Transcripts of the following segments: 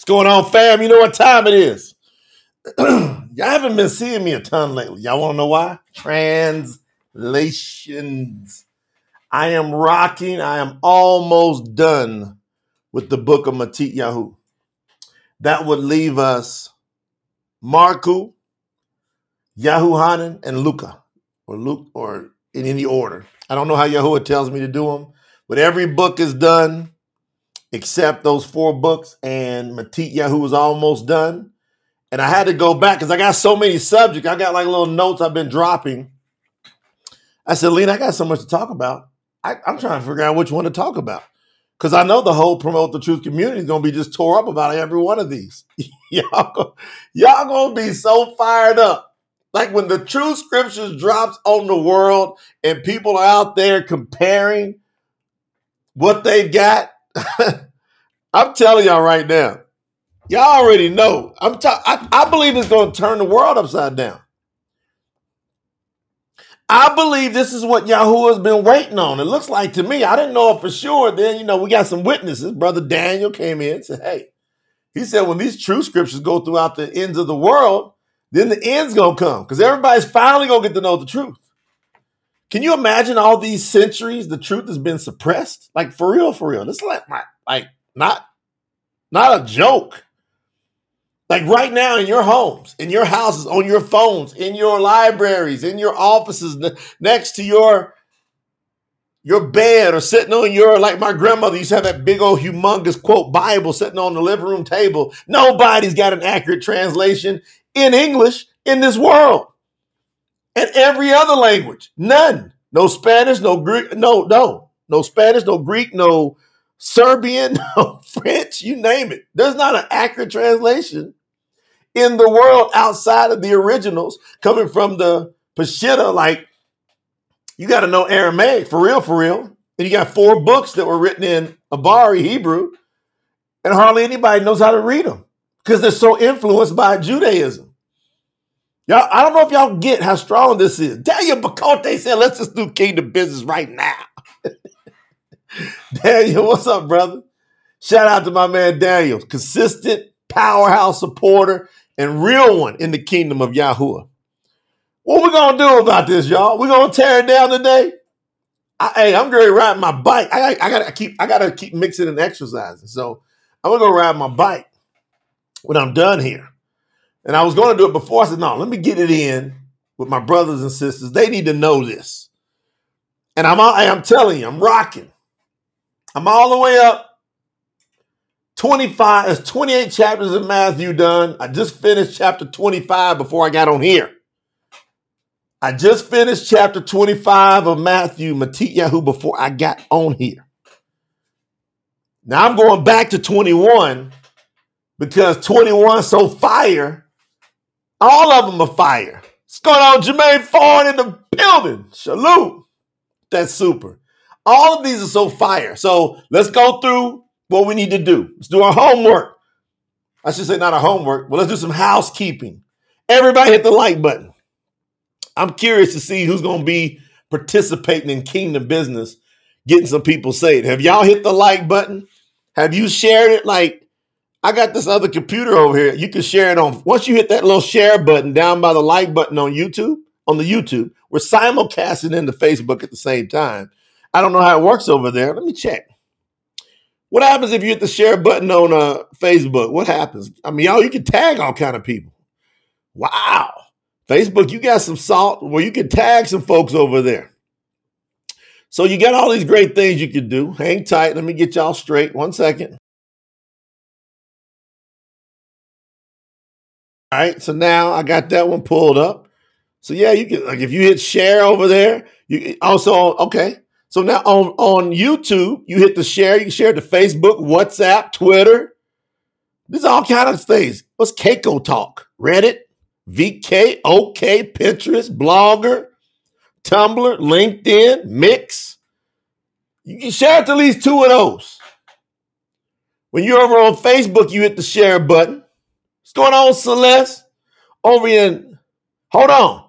What's going on, fam? You know what time it is. Y'all haven't been seeing me a ton lately. Y'all want to know why? Translations. I am rocking. I am almost done with the book of Matityahu. That would leave us Marku, Yahuhanan, and Luca, or in any order. I don't know how Yahuwah tells me to do them, but every book is done except those 4 books, and Matityahu is almost done. And I had to go back because I got so many subjects. I got like little notes I've been dropping. I said, Lena, I got so much to talk about. I'm trying to figure out which one to talk about. Because I know the whole Promote the Truth community is going to be just tore up about every one of these. y'all going to be so fired up. Like when the Truth Scriptures drops on the world and people are out there comparing what they've got. I'm telling y'all right now. Y'all already know. I believe it's going to turn the world upside down. I believe this is what Yahuwah's been waiting on. It looks like to me. I didn't know it for sure. Then, we got some witnesses. Brother Daniel came in and said, hey, he said when these true scriptures go throughout the ends of the world, then the end's going to come because everybody's finally going to get to know the truth. Can you imagine all these centuries the truth has been suppressed? Like for real, for real. This is not a joke. Like right now in your homes, in your houses, on your phones, in your libraries, in your offices, next to your bed or sitting on like my grandmother used to have that big old humongous quote Bible sitting on the living room table. Nobody's got an accurate translation in English in this world. And every other language, none. No Spanish, no Greek, no Spanish, no Greek, no Serbian, no French, you name it. There's not an accurate translation in the world outside of the originals coming from the Peshitta. Like, you got to know Aramaic, for real. And you got 4 books that were written in Abari, Hebrew, and hardly anybody knows how to read them because they're so influenced by Judaism. Y'all, I don't know if y'all get how strong this is. Daniel Bacote said, let's just do kingdom business right now. Daniel, what's up, brother? Shout out to my man Daniel, consistent powerhouse supporter and real one in the kingdom of Yahuwah. What we going to do about this, y'all? We going to tear it down today? I'm going to ride my bike. I got to keep mixing and exercising. So I'm going to go ride my bike when I'm done here. And I was going to do it before. I said, no, let me get it in with my brothers and sisters. They need to know this. And I'm telling you, I'm rocking. I'm all the way up. 25, there's 28 chapters of Matthew done. I just finished chapter 25 before I got on here. I just finished chapter 25 of Matityahu before I got on here. Now I'm going back to 21 because 21's so fire. All of them are fire. What's going on, Jermaine Ford in the building? Salute. That's super. All of these are so fire. So let's go through what we need to do. Let's do our homework. I should say not our homework, but let's do some housekeeping. Everybody hit the like button. I'm curious to see who's going to be participating in kingdom business, getting some people saved. Have y'all hit the like button? Have you shared it? Like, I got this other computer over here. You can share it on. Once you hit that little share button down by the like button on YouTube, we're simulcasting into Facebook at the same time. I don't know how it works over there. Let me check. What happens if you hit the share button on Facebook? What happens? I mean, y'all, you can tag all kind of people. Wow. Facebook, you got some salt where you can tag some folks over there. So you got all these great things you can do. Hang tight. Let me get y'all straight. 1 second. All right. So now I got that one pulled up. So yeah, you can, like, if you hit share over there, you also, okay. So now on YouTube, you hit the share. You can share it to Facebook, WhatsApp, Twitter. There's all kinds of things. What's Keiko Talk? Reddit, VK, OK, Pinterest, Blogger, Tumblr, LinkedIn, Mix. You can share it to at least 2 of those. When you're over on Facebook, you hit the share button. What's going on, Celeste? Over in, hold on,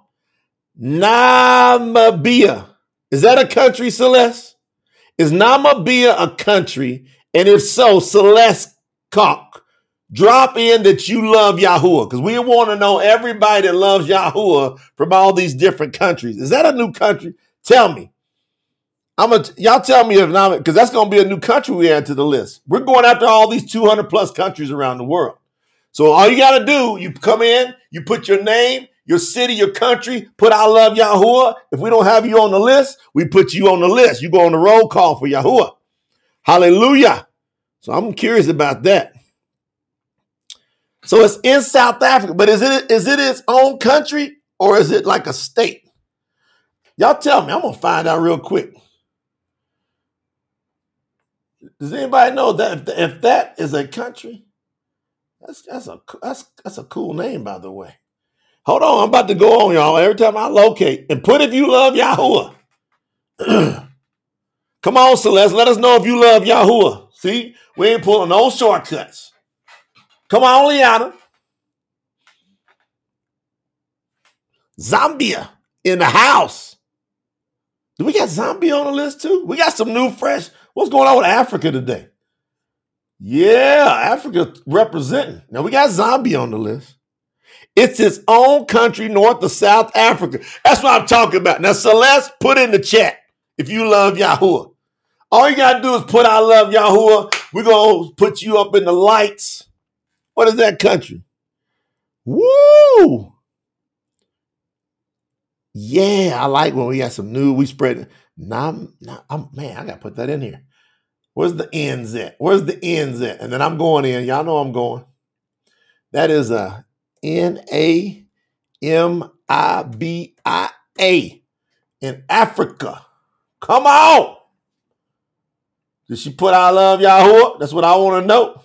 Namibia. Is that a country, Celeste? Is Namibia a country? And if so, Celeste Cock, Drop in that you love Yahuwah, because we want to know everybody that loves Yahuwah from all these different countries. Is that a new country? Tell me. Y'all tell me if not, because that's going to be a new country we add to the list. We're going after all these 200 plus countries around the world. So all you got to do, you come in, you put your name, your city, your country, put I love Yahuwah. If we don't have you on the list, we put you on the list. You go on the roll call for Yahuwah. Hallelujah. So I'm curious about that. So it's in South Africa, but is it its own country or is it like a state? Y'all tell me. I'm going to find out real quick. Does anybody know that if that is a country? That's a cool name, by the way. Hold on, I'm about to go on, y'all. Every time I locate and put if you love Yahuwah. Come on, Celeste. Let us know if you love Yahuwah. See, we ain't pulling no shortcuts. Come on, Liana. Zambia in the house. Do we got Zambia on the list too? We got some new fresh. What's going on with Africa today? Yeah, Africa representing. Now we got Zambia on the list. It's its own country north of South Africa. That's what I'm talking about. Now, Celeste, put in the chat if you love Yahuwah. All you got to do is put I love Yahuwah. We're going to put you up in the lights. What is that country? Woo! Yeah, I like when we got some new, we spread it. Man, I got to put that in here. Where's the ends at? Where's the ends at? And then I'm going in. Y'all know I'm going. That is a Namibia in Africa. Come on. Did she put I love Yahuwah? That's what I want to know.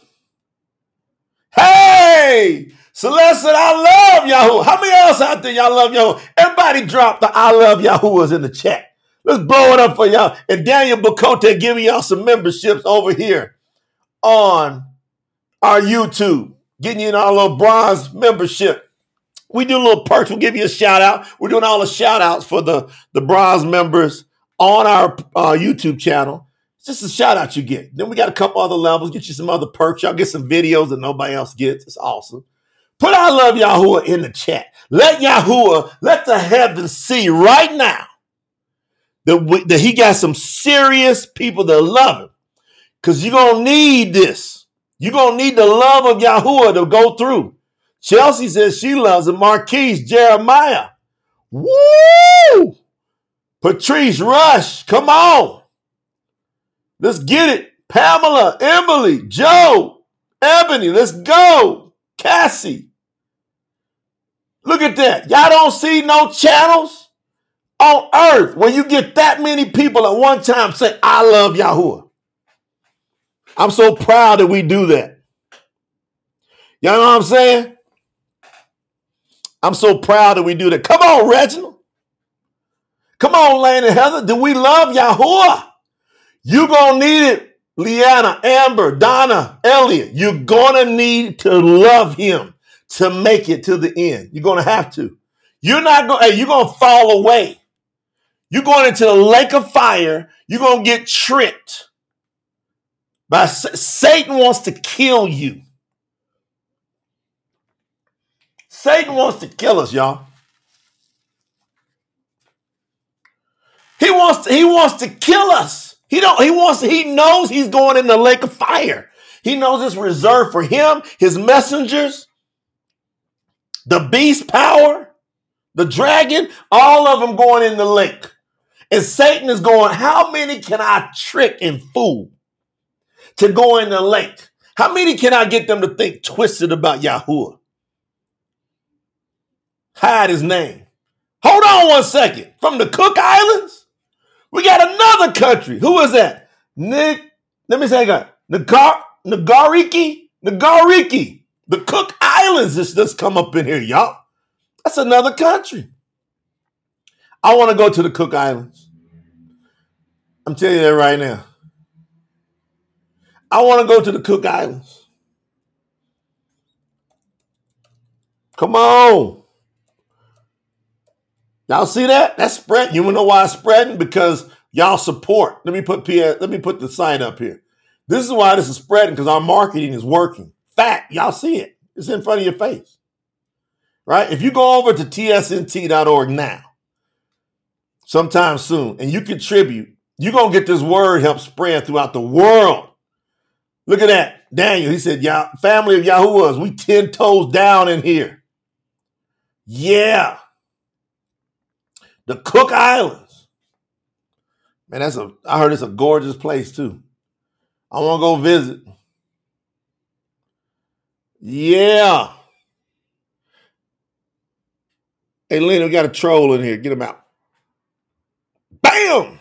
Hey, Celeste said I love Yahuwah. How many else out there y'all love Yahuwah? Everybody drop the I love Yahuwahs in the chat. Let's blow it up for y'all. And Daniel Bakote giving y'all some memberships over here on our YouTube. Getting you in our little bronze membership. We do little perks. We'll give you a shout out. We're doing all the shout outs for the bronze members on our YouTube channel. It's just a shout out you get. Then we got a couple other levels. Get you some other perks. Y'all get some videos that nobody else gets. It's awesome. Put I love Yahuwah in the chat. Let Yahuwah, let the heavens see right now that he got some serious people that love him. Because you're going to need this. You're going to need the love of Yahuwah to go through. Chelsea says she loves him. Marquise, Jeremiah. Woo! Patrice Rush, come on. Let's get it. Pamela, Emily, Joe, Ebony, let's go. Cassie. Look at that. Y'all don't see no channels on earth where you get that many people at one time say, I love Yahuwah. I'm so proud that we do that. Y'all know what I'm saying? I'm so proud that we do that. Come on, Reginald. Come on, Lane and Heather. Do we love Yahuwah? You're going to need it. Leanna, Amber, Donna, Elliot. You're going to need to love him to make it to the end. You're going to have to. You're going to fall away. You're going into the lake of fire. You're going to get tricked. Satan wants to kill you. Satan wants to kill us, y'all. He wants to kill us. He knows he's going in the lake of fire. He knows it's reserved for him, his messengers, the beast power, the dragon, all of them going in the lake. And Satan is going, how many can I trick and fool to go in the lake? How many can I get them to think twisted about Yahuwah? Hide his name. Hold on one second. From the Cook Islands, we got another country. Who is that? Let me say again. Nagariki. The Cook Islands has just come up in here, y'all. That's another country. I want to go to the Cook Islands. I'm telling you that right now. I want to go to the Cook Islands. Come on. Y'all see that? That's spreading. You want to know why it's spreading? Because y'all support. Let me put the sign up here. This is why this is spreading, because our marketing is working. fact. Y'all see it. It's in front of your face. Right? If you go over to tsnt.org now, sometime soon, and you contribute, you're going to get this word help spread throughout the world. Look at that. Daniel, he said, family of Yahuwahs, we 10 toes down in here. Yeah. The Cook Islands. Man, I heard it's a gorgeous place too. I want to go visit. Yeah. Hey, Lena, we got a troll in here. Get him out. Bam!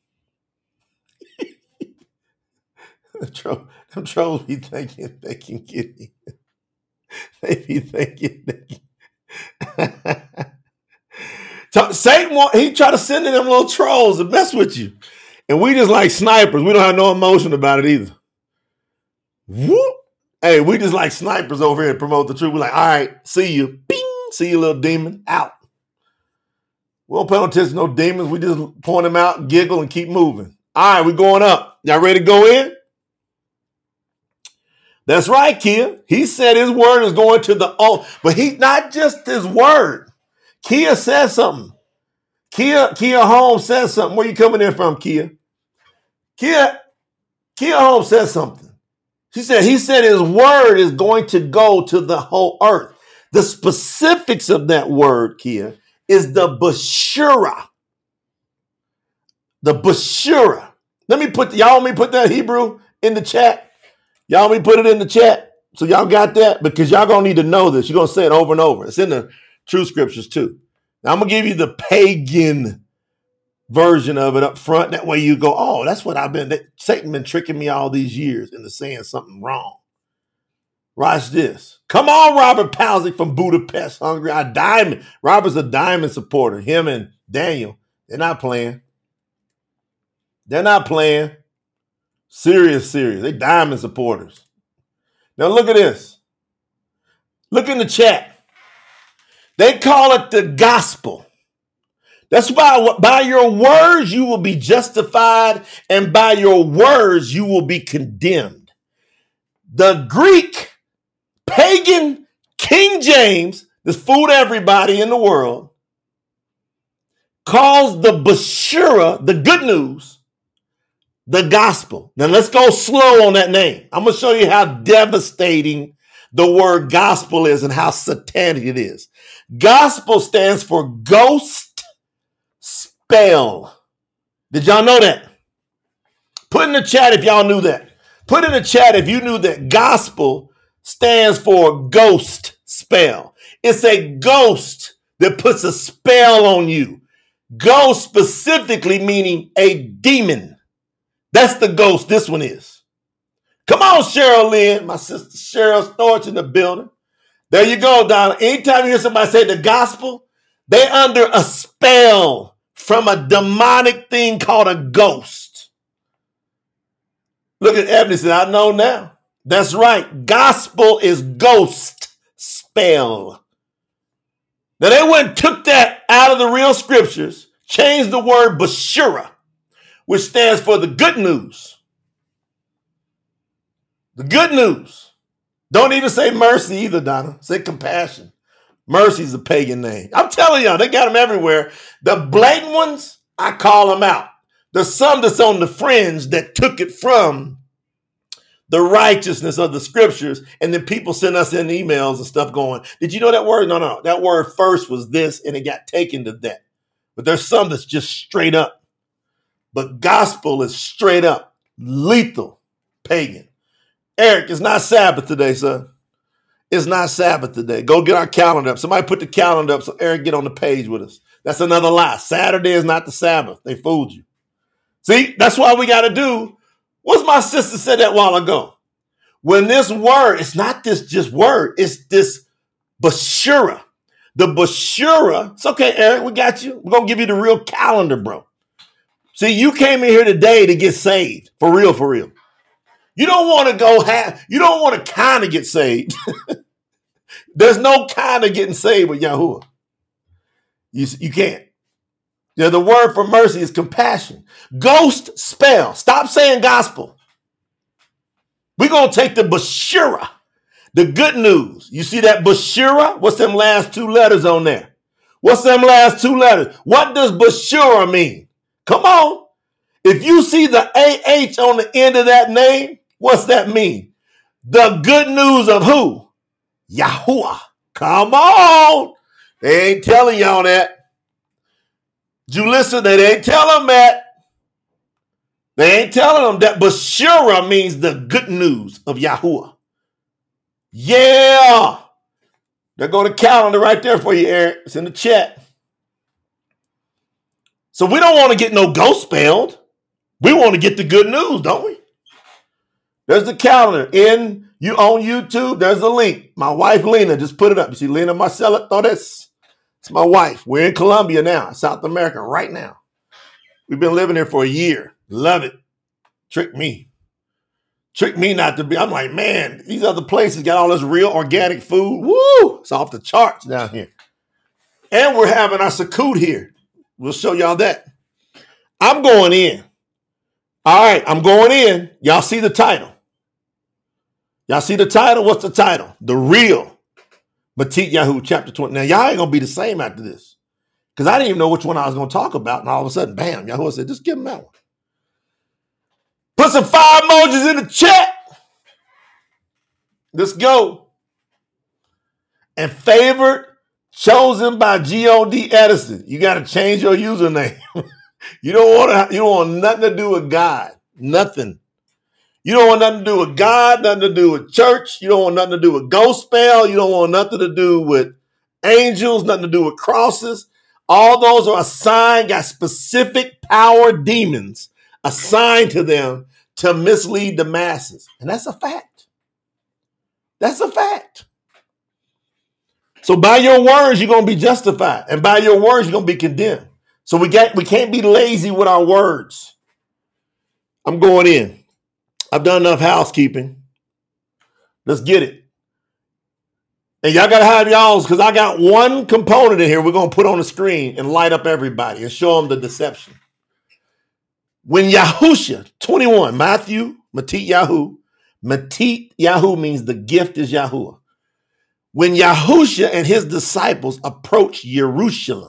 Them trolls be thinking they can get me. They be thinking they can. Satan, he try to send in them little trolls to mess with you. And we just like snipers. We don't have no emotion about it either. Whoop. Hey, we just like snipers over here to promote the truth. We're like, all right, see you. Bing! See you, little demon. Out. We don't pay no attention to no demons. We just point them out, giggle, and keep moving. All right, we going up. Y'all ready to go in? That's right, Kia. He said his word is going to the old, but he not just his word. Kia says something. Kia Holmes says something. Where you coming in from, Kia? Kia Holmes says something. He said his word is going to go to the whole earth. The specifics of that word, Kia, is the Bashura. The Bashura. Y'all want me to put that Hebrew in the chat? Y'all want me to put it in the chat? So y'all got that? Because y'all going to need to know this. You're going to say it over and over. It's in the true scriptures too. Now I'm going to give you the pagan version of it up front. That way you go, oh, that's what Satan been tricking me all these years into saying something wrong. Watch this. Come on, Robert Palsik from Budapest, Hungary. Robert's a diamond supporter. Him and Daniel, they're not playing. They're not playing. Serious. They diamond supporters. Now look at this. Look in the chat. They call it the gospel. That's why by your words you will be justified, and by your words you will be condemned. The Greek pagan King James, this fooled everybody in the world, calls the Bashura, the good news, the gospel. Now let's go slow on that name. I'm going to show you how devastating the word gospel is and how satanic it is. Gospel stands for ghost spell. Did y'all know that? Put in the chat if y'all knew that. Put in the chat if you knew that gospel stands for ghost spell. It's a ghost that puts a spell on you. Ghost specifically meaning a demon. That's the ghost this one is. Come on, Cheryl Lynn, my sister Cheryl Storch in the building. There you go, Donna. Anytime you hear somebody say the gospel, they're under a spell from a demonic thing called a ghost. Look at Ebony said, I know now. That's right. Gospel is ghost spell. Now they went and took that out of the real scriptures, changed the word Bashura, which stands for the good news. The good news. Don't even say mercy either, Donna. Say compassion. Mercy is a pagan name. I'm telling y'all, they got them everywhere. The blatant ones, I call them out. There's some that's on the fringe that took it from the righteousness of the scriptures, and then people send us in emails and stuff going, did you know that word? No. That word first was this, and it got taken to that. But there's some that's just straight up. But gospel is straight up, lethal, pagan. Eric, it's not Sabbath today, son. It's not Sabbath today. Go get our calendar up. Somebody put the calendar up so Eric get on the page with us. That's another lie. Saturday is not the Sabbath. They fooled you. See, that's why we got to do. What's my sister said that while ago? When this word, it's not this just word. It's this Bashura. The Bashura. It's okay, Eric. We got you. We're going to give you the real calendar, bro. See, you came in here today to get saved. For real, for real. You don't want to you don't want to kind of get saved. There's no kind of getting saved with Yahuwah. You can't. Yeah, the word for mercy is compassion. Ghost spell. Stop saying gospel. We're going to take the Bashura. The good news. You see that Bashura? What's them last two letters on there? What's them last two letters? What does Bashura mean? Come on. If you see the AH on the end of that name, what's that mean? The good news of who? Yahuwah. Come on. They ain't telling y'all that. Julissa, they ain't telling them that. They ain't telling them that Bashura means the good news of Yahuwah. Yeah. There go the calendar right there for you, Eric. It's in the chat. So we don't want to get no ghost spelled. We want to get the good news, don't we? There's the calendar you on YouTube. There's the link. My wife, Lena, just put it up. You see Lena Marcella? Oh, it's my wife. We're in Colombia now, South America right now. We've been living here for a year. Love it. Trick me not to be. I'm like, man, these other places got all this real organic food. Woo! It's off the charts down here. And we're having our Sukkot here. We'll show y'all that. I'm going in. All right, I'm going in. Y'all see the title. Y'all see the title? What's the title? The Real Matikyahu, chapter 20. Now, y'all ain't going to be the same after this. Because I didn't even know which one I was going to talk about. And all of a sudden, bam, Yahuwah said, just give him that one. Put some fire emojis in the chat. Let's go. And favored, chosen by G.O.D. Edison. You got to change your username. You don't want nothing to do with God. Nothing. You don't want nothing to do with God, nothing to do with church. You don't want nothing to do with ghost spell. You don't want nothing to do with angels, nothing to do with crosses. All those are assigned, got specific power demons assigned to them to mislead the masses. And that's a fact. That's a fact. So by your words, you're going to be justified. And by your words, you're going to be condemned. So we can't be lazy with our words. I'm going in. I've done enough housekeeping. Let's get it. And y'all got to have y'all's, because I got one component in here we're going to put on the screen and light up everybody and show them the deception. When Yahusha, 21, Matthew, Matikyahu means the gift is Yahuwah. When Yahusha and his disciples approached Jerusalem,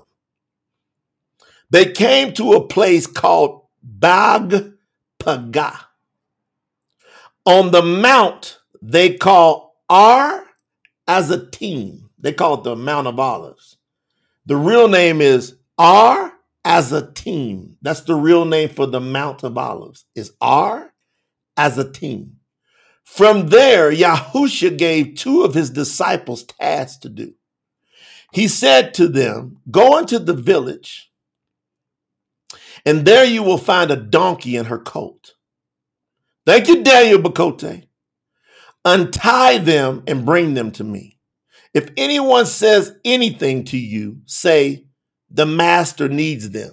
they came to a place called Bag Pagah. On the mount they call Ar Azatim. They call it the Mount of Olives. The real name is Ar Azatim. That's the real name for the Mount of Olives, is Ar Azatim. From there, Yahusha gave two of his disciples tasks to do. He said to them, go into the village, and there you will find a donkey and her colt. Thank you, Daniel Bakote. Untie them and bring them to me. If anyone says anything to you, say, the master needs them.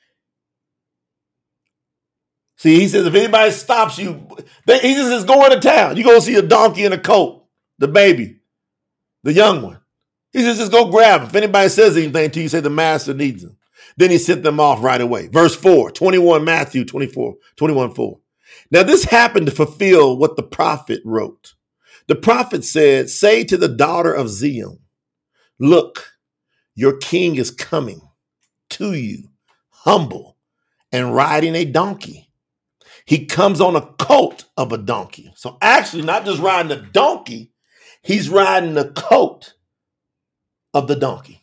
See, he says, if anybody stops you, he just says, go into town. You're going to see a donkey and a colt, the baby, the young one. He says, just go grab him. If anybody says anything to you, say the master needs them. Then he sent them off right away. Verse 4, 21, Matthew 24, 21:4. Now this happened to fulfill what the prophet wrote. The prophet said, say to the daughter of Zion, look, your king is coming to you, humble and riding a donkey. He comes on a colt of a donkey. So actually not just riding a donkey, he's riding the coat of the donkey.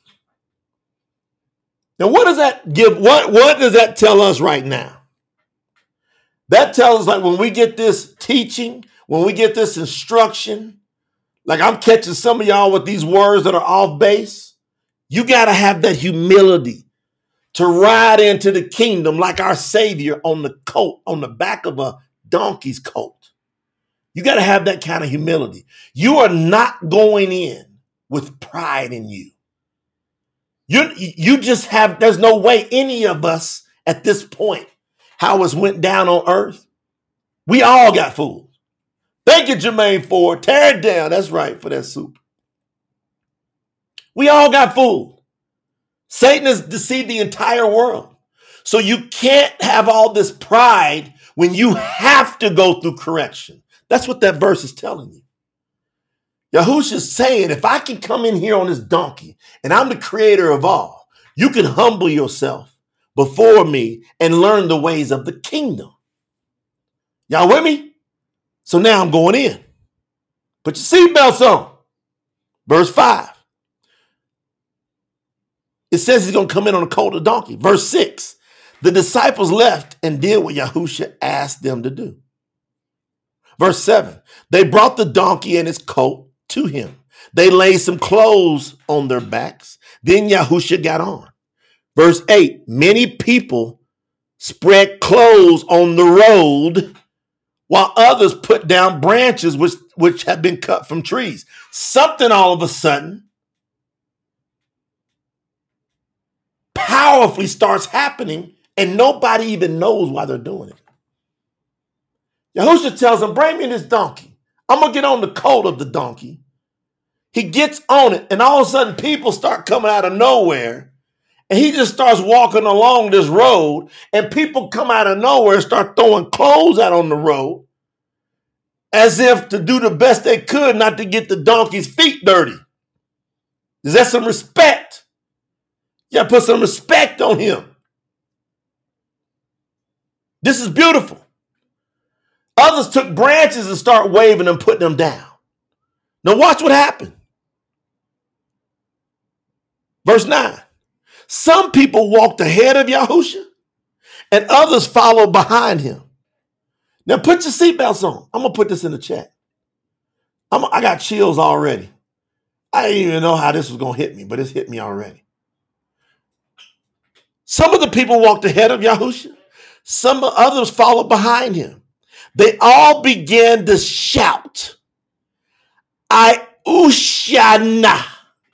Now what does that give? What does that tell us right now? That tells us, like, when we get this teaching, when we get this instruction, like I'm catching some of y'all with these words that are off base, you got to have that humility to ride into the kingdom like our Savior on the coat, on the back of a donkey's coat. You got to have that kind of humility. You are not going in with pride in you. You just have, there's no way any of us at this point, how it went down on earth, we all got fooled. Thank you, Jermaine Ford. Tear it down. That's right, for that soup. We all got fooled. Satan has deceived the entire world. So you can't have all this pride when you have to go through correction. That's what that verse is telling you. Yahushua's saying, if I can come in here on this donkey and I'm the creator of all, you can humble yourself before me and learn the ways of the kingdom. Y'all with me? So now I'm going in. Put your seatbelts on. Verse 5. It says he's going to come in on a colt of donkey. Verse 6. The disciples left and did what Yahushua asked them to do. Verse 7. They brought the donkey and its colt to him. They laid some clothes on their backs. Then Yahushua got on. Verse 8. Many people spread clothes on the road, while others put down branches which had been cut from trees. Something all of a sudden powerfully starts happening, and nobody even knows why they're doing it. Yahushua tells them, bring me this donkey. I'm going to get on the colt of the donkey. He gets on it, and all of a sudden people start coming out of nowhere, and he just starts walking along this road, and people come out of nowhere and start throwing clothes out on the road as if to do the best they could not to get the donkey's feet dirty. Is that some respect? You got to put some respect on him. This is beautiful. Others took branches and start waving and putting them down. Now watch what happened. Verse 9. Some people walked ahead of Yahushua and others followed behind him. Now put your seatbelts on. I'm going to put this in the chat. I got chills already. I didn't even know how this was going to hit me, but it's hit me already. Some of the people walked ahead of Yahushua. Some others followed behind him. They all began to shout, Ayushana.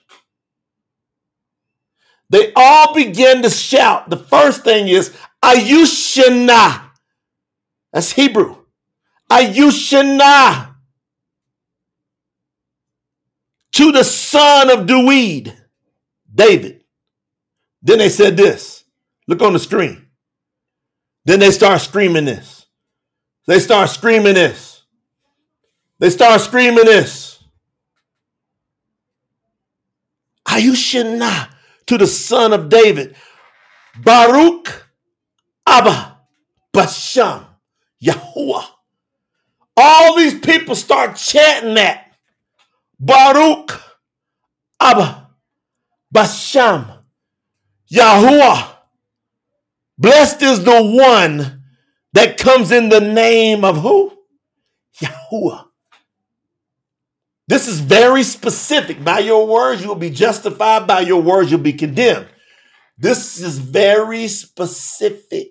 They all began to shout. The first thing is Ayushana. That's Hebrew. Ayushana. To the son of Duid, David. Then they said this. Look on the screen. Then they start screaming this. They start screaming this. They start screaming this. Ayushana, to the son of David. Baruch Abba Basham Yahuwah. All these people start chanting that. Baruch Abba Basham Yahuwah. Blessed is the one that comes in the name of who? Yahuwah. This is very specific. By your words, you will be justified. By your words, you'll be condemned. This is very specific.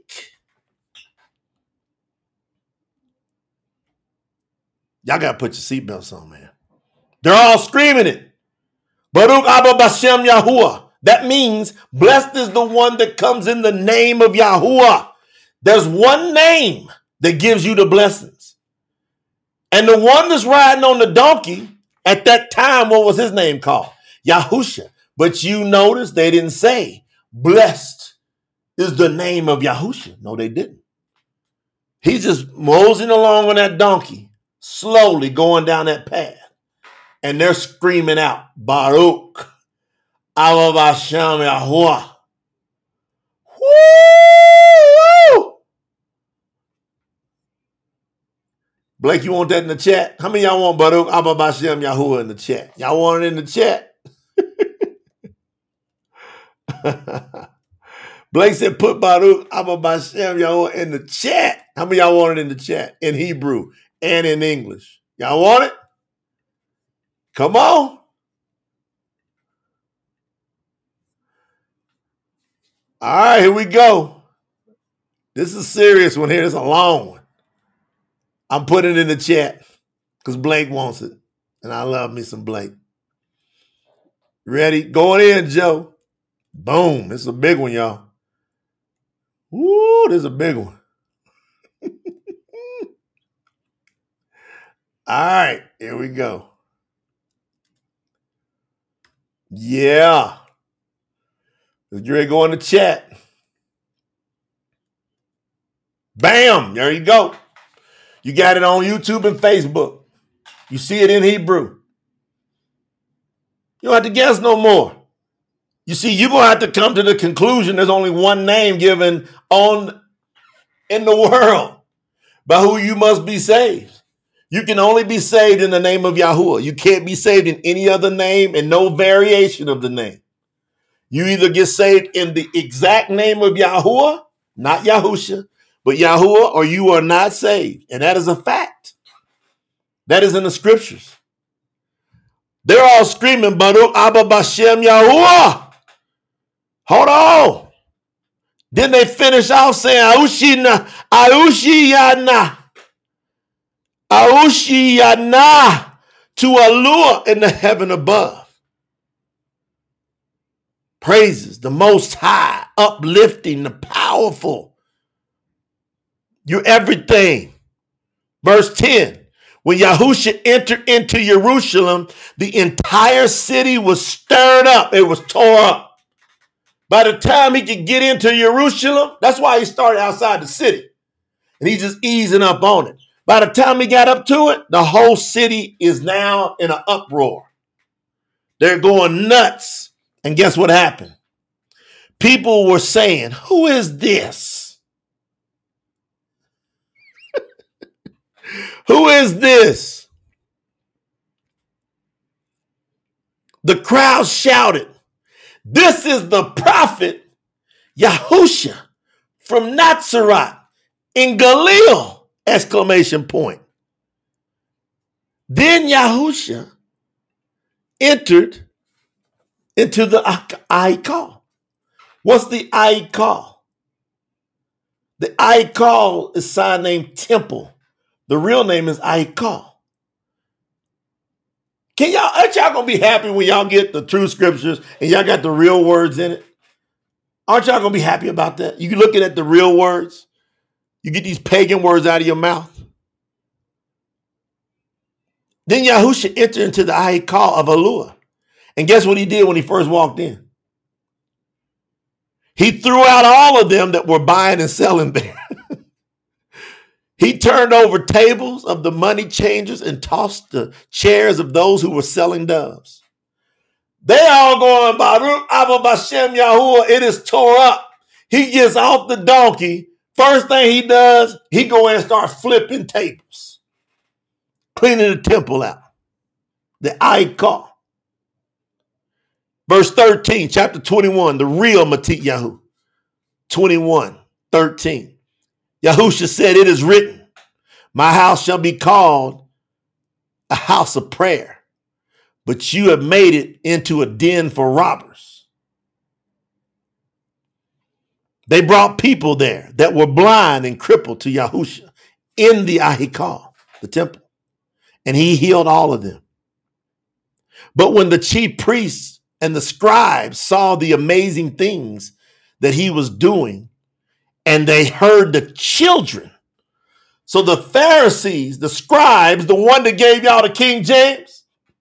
Y'all got to put your seatbelts on, man. They're all screaming it. Baruch Abba Bashem Yahuwah. That means blessed is the one that comes in the name of Yahuwah. There's one name that gives you the blessings. And the one that's riding on the donkey at that time, what was his name called? Yahusha. But you notice they didn't say, blessed is the name of Yahusha. No, they didn't. He's just moseying along on that donkey, slowly going down that path. And they're screaming out, Baruch Abba Bashem Yahuwah. Woo! Blake, you want that in the chat? How many of y'all want Baruch Abba Bashem Yahuwah in the chat? Y'all want it in the chat? Blake said, put Baruch Abba Bashem Yahuwah in the chat. How many of y'all want it in the chat? In Hebrew and in English. Y'all want it? Come on. All right, here we go. This is a serious one here. This is a long one. I'm putting it in the chat because Blake wants it. And I love me some Blake. Ready? Going in, Joe. Boom. This is a big one, y'all. Woo, this is a big one. All right, here we go. Yeah. Let's ready to go in the chat. Bam. There you go. You got it on YouTube and Facebook. You see it in Hebrew. You don't have to guess no more. You see, you're going to have to come to the conclusion there's only one name given on in the world by who you must be saved. You can only be saved in the name of Yahuwah. You can't be saved in any other name and no variation of the name. You either get saved in the exact name of Yahuwah, not Yahusha, but Yahuwah, or you are not saved. And that is a fact. That is in the scriptures. They're all screaming, Baruch Abba Bashem Yahuwah. Hold on. Then they finish off saying, Aushina, Aushiyana, Aushiyana, to allure in the heaven above. Praises the Most High, uplifting the powerful. You're everything. Verse 10, when Yahusha entered into Jerusalem, the entire city was stirred up. It was tore up. By the time he could get into Jerusalem, that's why he started outside the city. And he's just easing up on it. By the time he got up to it, the whole city is now in an uproar. They're going nuts. And guess what happened? People were saying, who is this? Who is this? The crowd shouted, this is the prophet Yahusha from Nazareth in Galilee! Exclamation point. Then Yahusha entered into the Aikal. What's the Aikal? The Aikal is sign named Temple. The real name is Aikal. Aren't y'all gonna be happy when y'all get the true scriptures and y'all got the real words in it? Aren't y'all gonna be happy about that? You looking at the real words. You get these pagan words out of your mouth. Then Yahusha entered into the Aikal of Allure. And guess what he did when he first walked in? He threw out all of them that were buying and selling there. He turned over tables of the money changers and tossed the chairs of those who were selling doves. They all going, Baruch Abba Bashem Yahuwah, it is tore up. He gets off the donkey. First thing he does, he go in and start flipping tables, cleaning the temple out. The Aikar. Verse 13, chapter 21, the real Matityahu. 21:13. Yahusha said, it is written, my house shall be called a house of prayer, but you have made it into a den for robbers. They brought people there that were blind and crippled to Yahusha in the Ahikal, the temple, and he healed all of them. But when the chief priests and the scribes saw the amazing things that he was doing, and they heard the children. So the Pharisees, the scribes, the one that gave y'all the King James,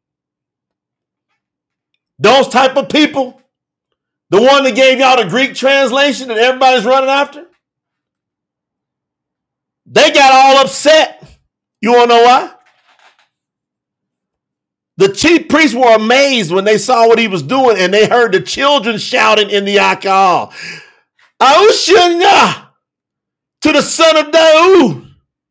those type of people, the one that gave y'all the Greek translation that everybody's running after, they got all upset. You want to know why? The chief priests were amazed when they saw what he was doing, and they heard the children shouting in the Akal, Aushana, to the son of Daud.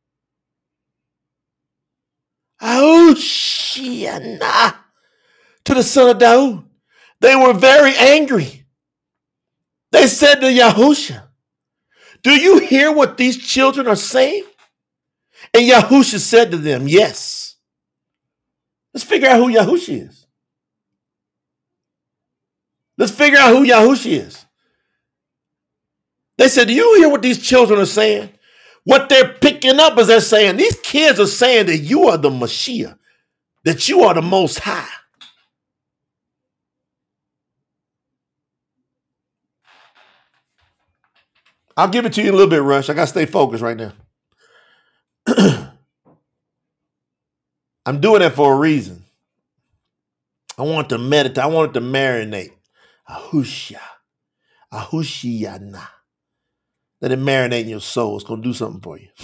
Aushana, to the son of Daud. They were very angry. They said to Yahusha, do you hear what these children are saying? And Yahusha said to them, yes. Let's figure out who Yahusha is. Let's figure out who Yahusha is. They said, do you hear what these children are saying? What they're picking up is they're saying, these kids are saying that you are the Mashiach, that you are the Most High. I'll give it to you in a little bit, Rush. I got to stay focused right now. I'm doing that for a reason. I want to meditate. I want it to marinate. Ahusha. Ahushiyana. Let it marinate in your soul. It's going to do something for you.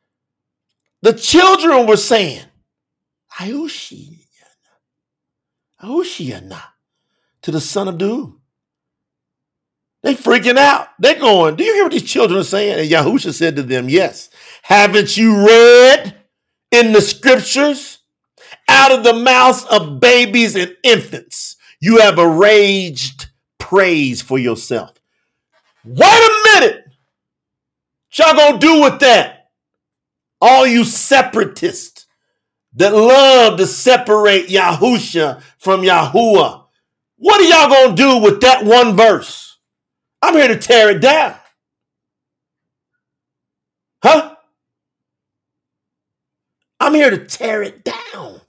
The children were saying, Ahushiyana. Yahushua to the son of Daud. They freaking out. They're going, do you hear what these children are saying? And Yahushua said to them, yes. Haven't you read in the scriptures, out of the mouths of babies and infants, you have arranged praise for yourself? Wait a minute. What y'all gonna do with that? All you separatists that love to separate Yahushua from Yahuwah. What are y'all gonna do with that one verse? I'm here to tear it down. Huh? I'm here to tear it down.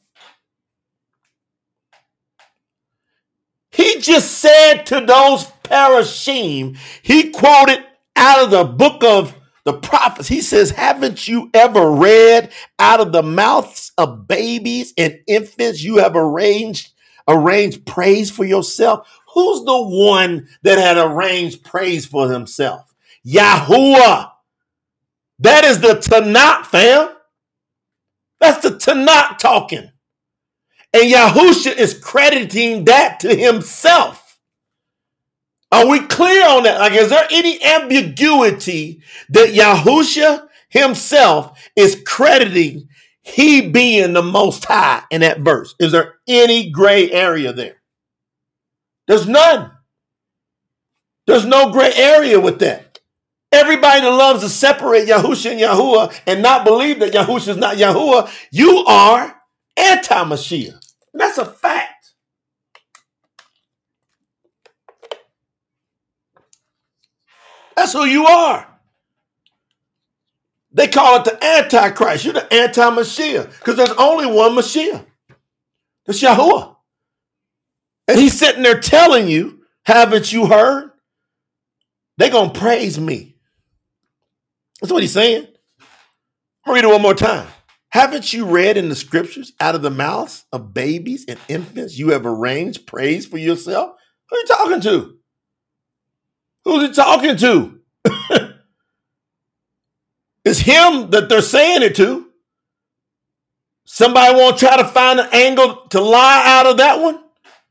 He just said to those parashim, he quoted out of the book of the prophets. He says, haven't you ever read out of the mouths of babies and infants you have arranged praise for yourself? Who's the one that had arranged praise for himself? Yahuwah. That is the Tanakh, fam. That's the Tanakh talking. And Yahushua is crediting that to himself. Are we clear on that? Like, is there any ambiguity that Yahushua himself is crediting he being the Most High in that verse? Is there any gray area there? There's none. There's no gray area with that. Everybody that loves to separate Yahushua and Yahuwah and not believe that Yahushua is not Yahuwah, you are anti-Mashiach. And that's a fact. That's who you are. They call it the Antichrist. You're the anti-Mashiach because there's only one Mashiach. That's Yahuwah. And he's sitting there telling you, haven't you heard? They're going to praise me. That's what he's saying. I'll read it one more time. Haven't you read in the scriptures, out of the mouths of babies and infants, you have arranged praise for yourself? Who are you talking to? Who's he talking to? It's him that they're saying it to. Somebody want to try to find an angle to lie out of that one?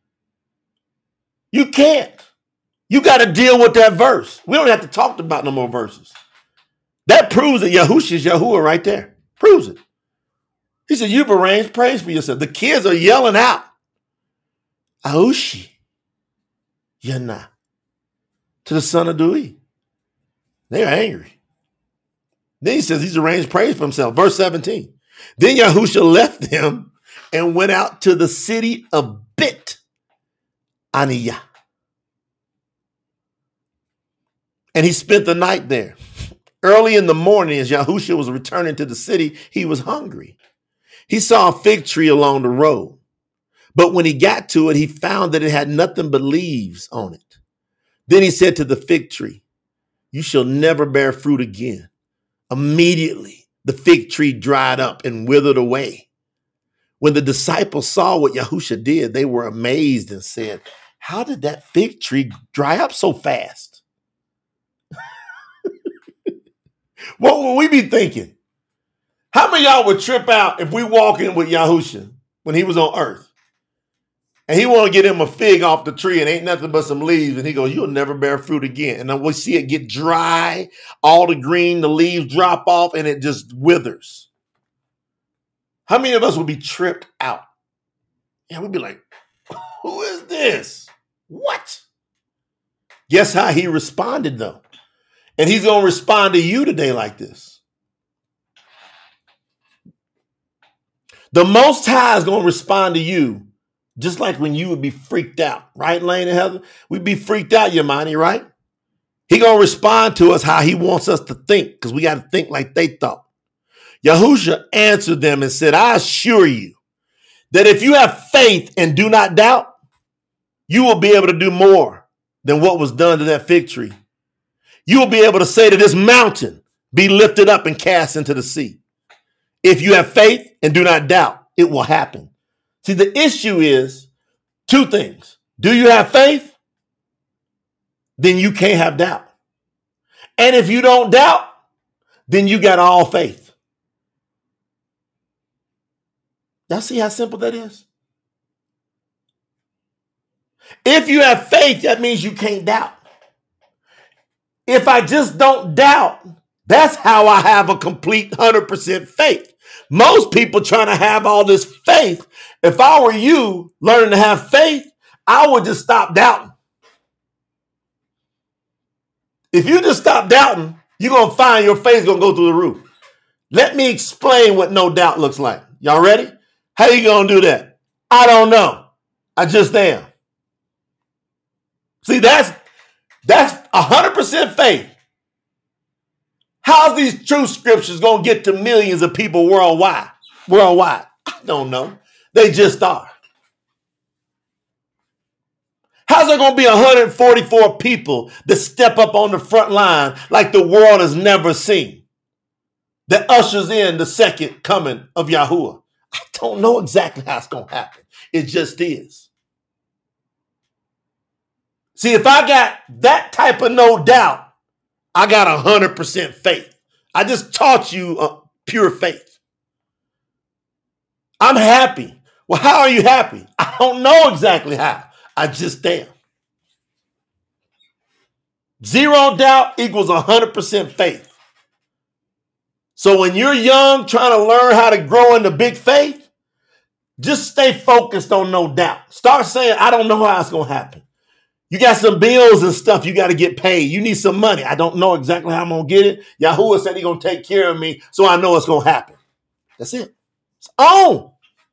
You can't. You got to deal with that verse. We don't have to talk about no more verses. That proves that Yahushua is Yahuwah right there. Proves it. He said, you've arranged praise for yourself. The kids are yelling out, Yahushua, Yana, to the son of Daud. They're angry. Then he says he's arranged praise for himself. Verse 17. Then Yahushua left them and went out to the city of Bet Aniyah. And he spent the night there. Early in the morning, as Yahushua was returning to the city, he was hungry. He saw a fig tree along the road. But when he got to it, he found that it had nothing but leaves on it. Then he said to the fig tree, you shall never bear fruit again. Immediately, the fig tree dried up and withered away. When the disciples saw what Yahushua did, they were amazed and said, how did that fig tree dry up so fast? What would we be thinking? How many of y'all would trip out if we walk in with Yahushua when he was on earth? And he want to get him a fig off the tree and ain't nothing but some leaves. And he goes, you'll never bear fruit again. And then we see it get dry, all the green, the leaves drop off, and it just withers. How many of us would be tripped out? Yeah, we'd be like, who is this? What? Guess how he responded, though? And he's going to respond to you today like this. The Most High is going to respond to you just like when you would be freaked out, right, Lane and Heather? We'd be freaked out, Yamani, right? He going to respond to us how he wants us to think because we got to think like they thought. Yahushua answered them and said, I assure you that if you have faith and do not doubt, you will be able to do more than what was done to that fig tree. You will be able to say to this mountain, be lifted up and cast into the sea. If you have faith and do not doubt, it will happen. See, the issue is two things. Do you have faith? Then you can't have doubt. And if you don't doubt, then you got all faith. Y'all see how simple that is? If you have faith, that means you can't doubt. If I just don't doubt, that's how I have a complete 100% faith. Most people trying to have all this faith. If I were you learning to have faith, I would just stop doubting. If you just stop doubting, you're going to find your faith going to go through the roof. Let me explain what no doubt looks like. Y'all ready? How you going to do that? I don't know. I just am. See, that's 100% faith. How's these true scriptures going to get to millions of people worldwide? I don't know. They just are. How's there going to be 144 people that step up on the front line like the world has never seen, that ushers in the second coming of Yahuwah? I don't know exactly how it's going to happen. It just is. See, if I got that type of no doubt, I got 100% faith. I just taught you pure faith. I'm happy. Well, how are you happy? I don't know exactly how. I just am. Zero doubt equals 100% faith. So when you're young, trying to learn how to grow into big faith, just stay focused on no doubt. Start saying, I don't know how it's going to happen. You got some bills and stuff you got to get paid. You need some money. I don't know exactly how I'm going to get it. Yahuwah said he's going to take care of me, so I know it's going to happen. That's it. It's on.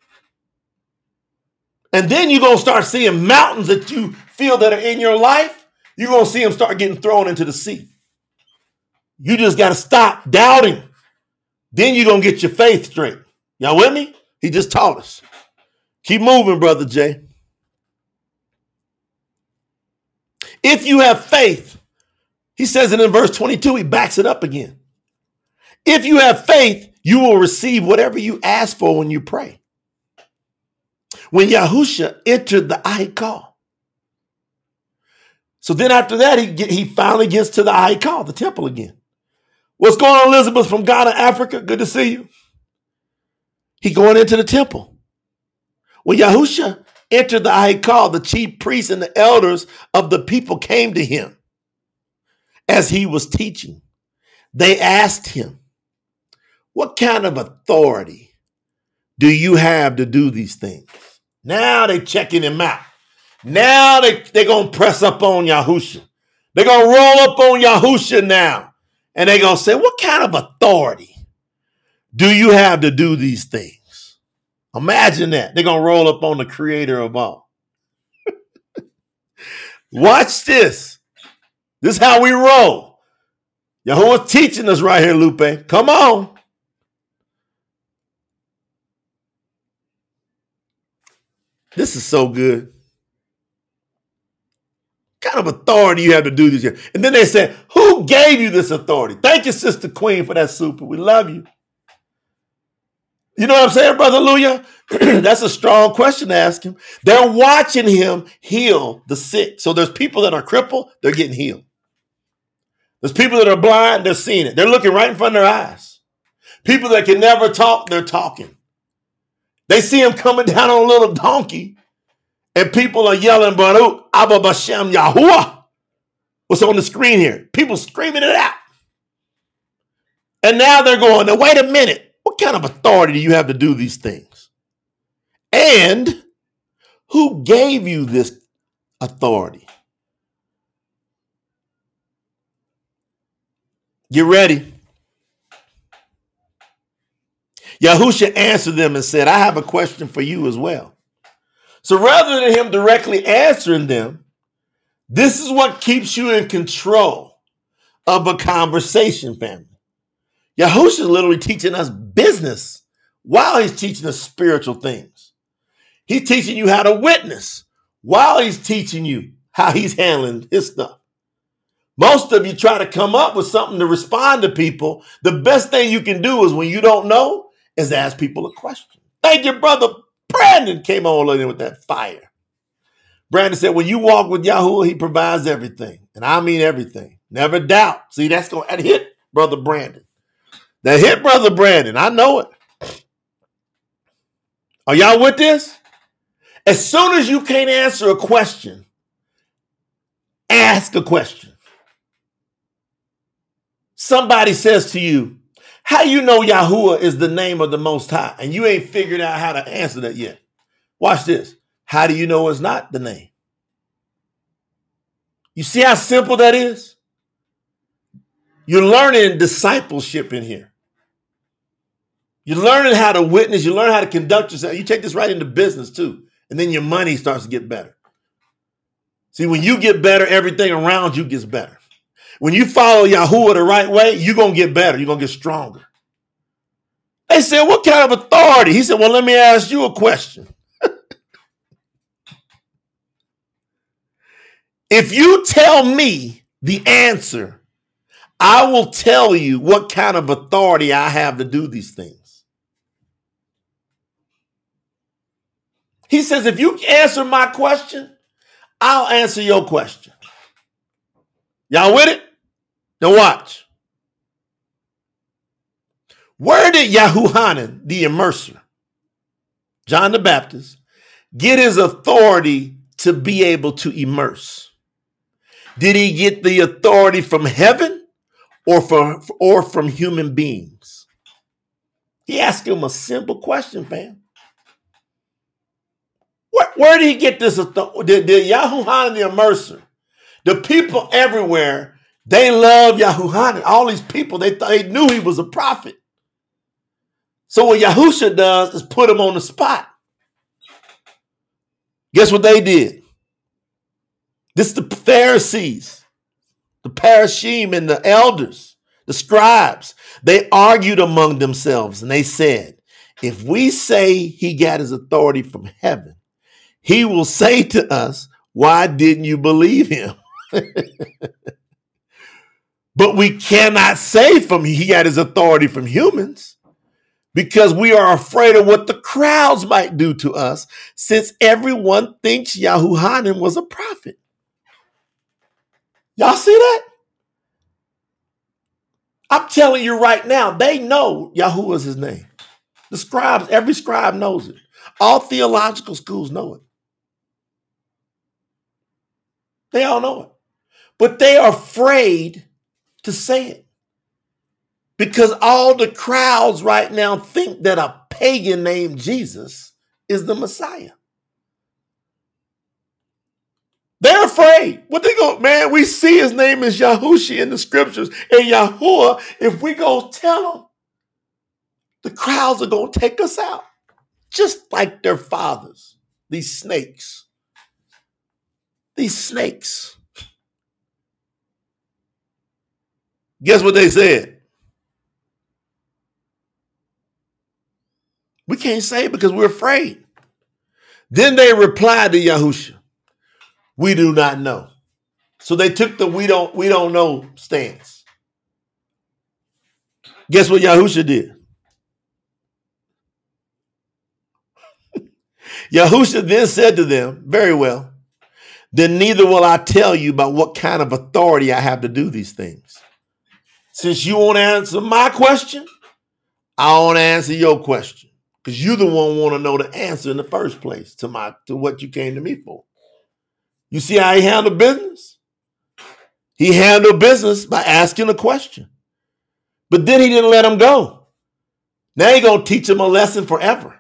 And then you're going to start seeing mountains that you feel that are in your life. You're going to see them start getting thrown into the sea. You just got to stop doubting. Then you're going to get your faith straight. Y'all with me? He just taught us. Keep moving, Brother Jay. If you have faith, he says it in verse 22, he backs it up again. If you have faith, you will receive whatever you ask for when you pray. When Yahusha entered the Ahikal. So then after that, he finally gets to the Ahikal, the temple again. What's going on, Elizabeth from Ghana, Africa? Good to see you. He going into the temple. When Yahusha entered the Ahikal, the chief priests and the elders of the people came to him as he was teaching. They asked him, what kind of authority do you have to do these things? Now they checking him out. Now they're going to press up on Yahusha. They're going to roll up on Yahusha now. And they're going to say, what kind of authority do you have to do these things? Imagine that. They're going to roll up on the creator of all. Watch this. This is how we roll. Yahuwah's teaching us right here, Lupe. Come on. This is so good. What kind of authority you have to do this here? And then they said, who gave you this authority? Thank you, Sister Queen, for that super. We love you. You know what I'm saying, Brother Luya? That's a strong question to ask him. They're watching him heal the sick. So there's people that are crippled, they're getting healed. There's people that are blind, they're seeing it. They're looking right in front of their eyes. People that can never talk, they're talking. They see him coming down on a little donkey, and people are yelling, Baruch Abba Bashem Yahuwah. What's on the screen here? People screaming it out. And now they're going, now wait a minute. What kind of authority do you have to do these things? And who gave you this authority? Get ready. Yahusha answered them and said, I have a question for you as well. So rather than him directly answering them, this is what keeps you in control of a conversation, family. Yahusha is literally teaching us business while he's teaching us spiritual things. He's teaching you how to witness while he's teaching you how he's handling his stuff. Most of you try to come up with something to respond to people. The best thing you can do is when you don't know is ask people a question. Thank you, Brother Brandon came on in with that fire. Brandon said, when you walk with Yahuwah, he provides everything. And I mean everything. Never doubt. See, that's going to hit Brother Brandon. That hit Brother Brandon. I know it. Are y'all with this? As soon as you can't answer a question, ask a question. Somebody says to you, how you know Yahuwah is the name of the Most High? And you ain't figured out how to answer that yet. Watch this. How do you know it's not the name? You see how simple that is? You're learning discipleship in here. You're learning how to witness. You learn how to conduct yourself. You take this right into business too. And then your money starts to get better. See, when you get better, everything around you gets better. When you follow Yahuwah the right way, you're going to get better. You're going to get stronger. They said, what kind of authority? He said, well, let me ask you a question. If you tell me the answer, I will tell you what kind of authority I have to do these things. He says, if you answer my question, I'll answer your question. Y'all with it? Now watch. Where did Yahuhanan, the immerser, John the Baptist, get his authority to be able to immerse? Did he get the authority from heaven or from human beings? He asked him a simple question, fam. Where did he get this authority? Did Yahuhanan the immerser, the people everywhere, they love Yahuhanan. All these people, they knew he was a prophet. So what Yahusha does is put him on the spot. Guess what they did? This is the Pharisees, the Parashim, and the elders, the scribes. They argued among themselves and they said, if we say he got his authority from heaven, he will say to us, why didn't you believe him? But we cannot say he got his authority from humans because we are afraid of what the crowds might do to us since everyone thinks Yahuhanan was a prophet. Y'all see that? I'm telling you right now, they know Yahuwah is his name. The scribes, every scribe knows it. All theological schools know it. They all know it. But they are afraid to say it. Because all the crowds right now think that a pagan named Jesus is the Messiah. They're afraid. What they go, man, we see his name is Yahushua in the scriptures. And Yahuwah, if we go tell them, the crowds are going to take us out. Just like their fathers, these snakes. These snakes. Guess what they said? We can't say it because we're afraid. Then they replied to Yahushua, we do not know. So they took the we don't know stance. Guess what Yahushua did? Yahushua then said to them, very well, then neither will I tell you about what kind of authority I have to do these things. Since you won't answer my question, I won't answer your question. Because you're the one who want to know the answer in the first place to what you came to me for. You see how he handled business? He handled business by asking a question. But then he didn't let him go. Now he's going to teach him a lesson forever.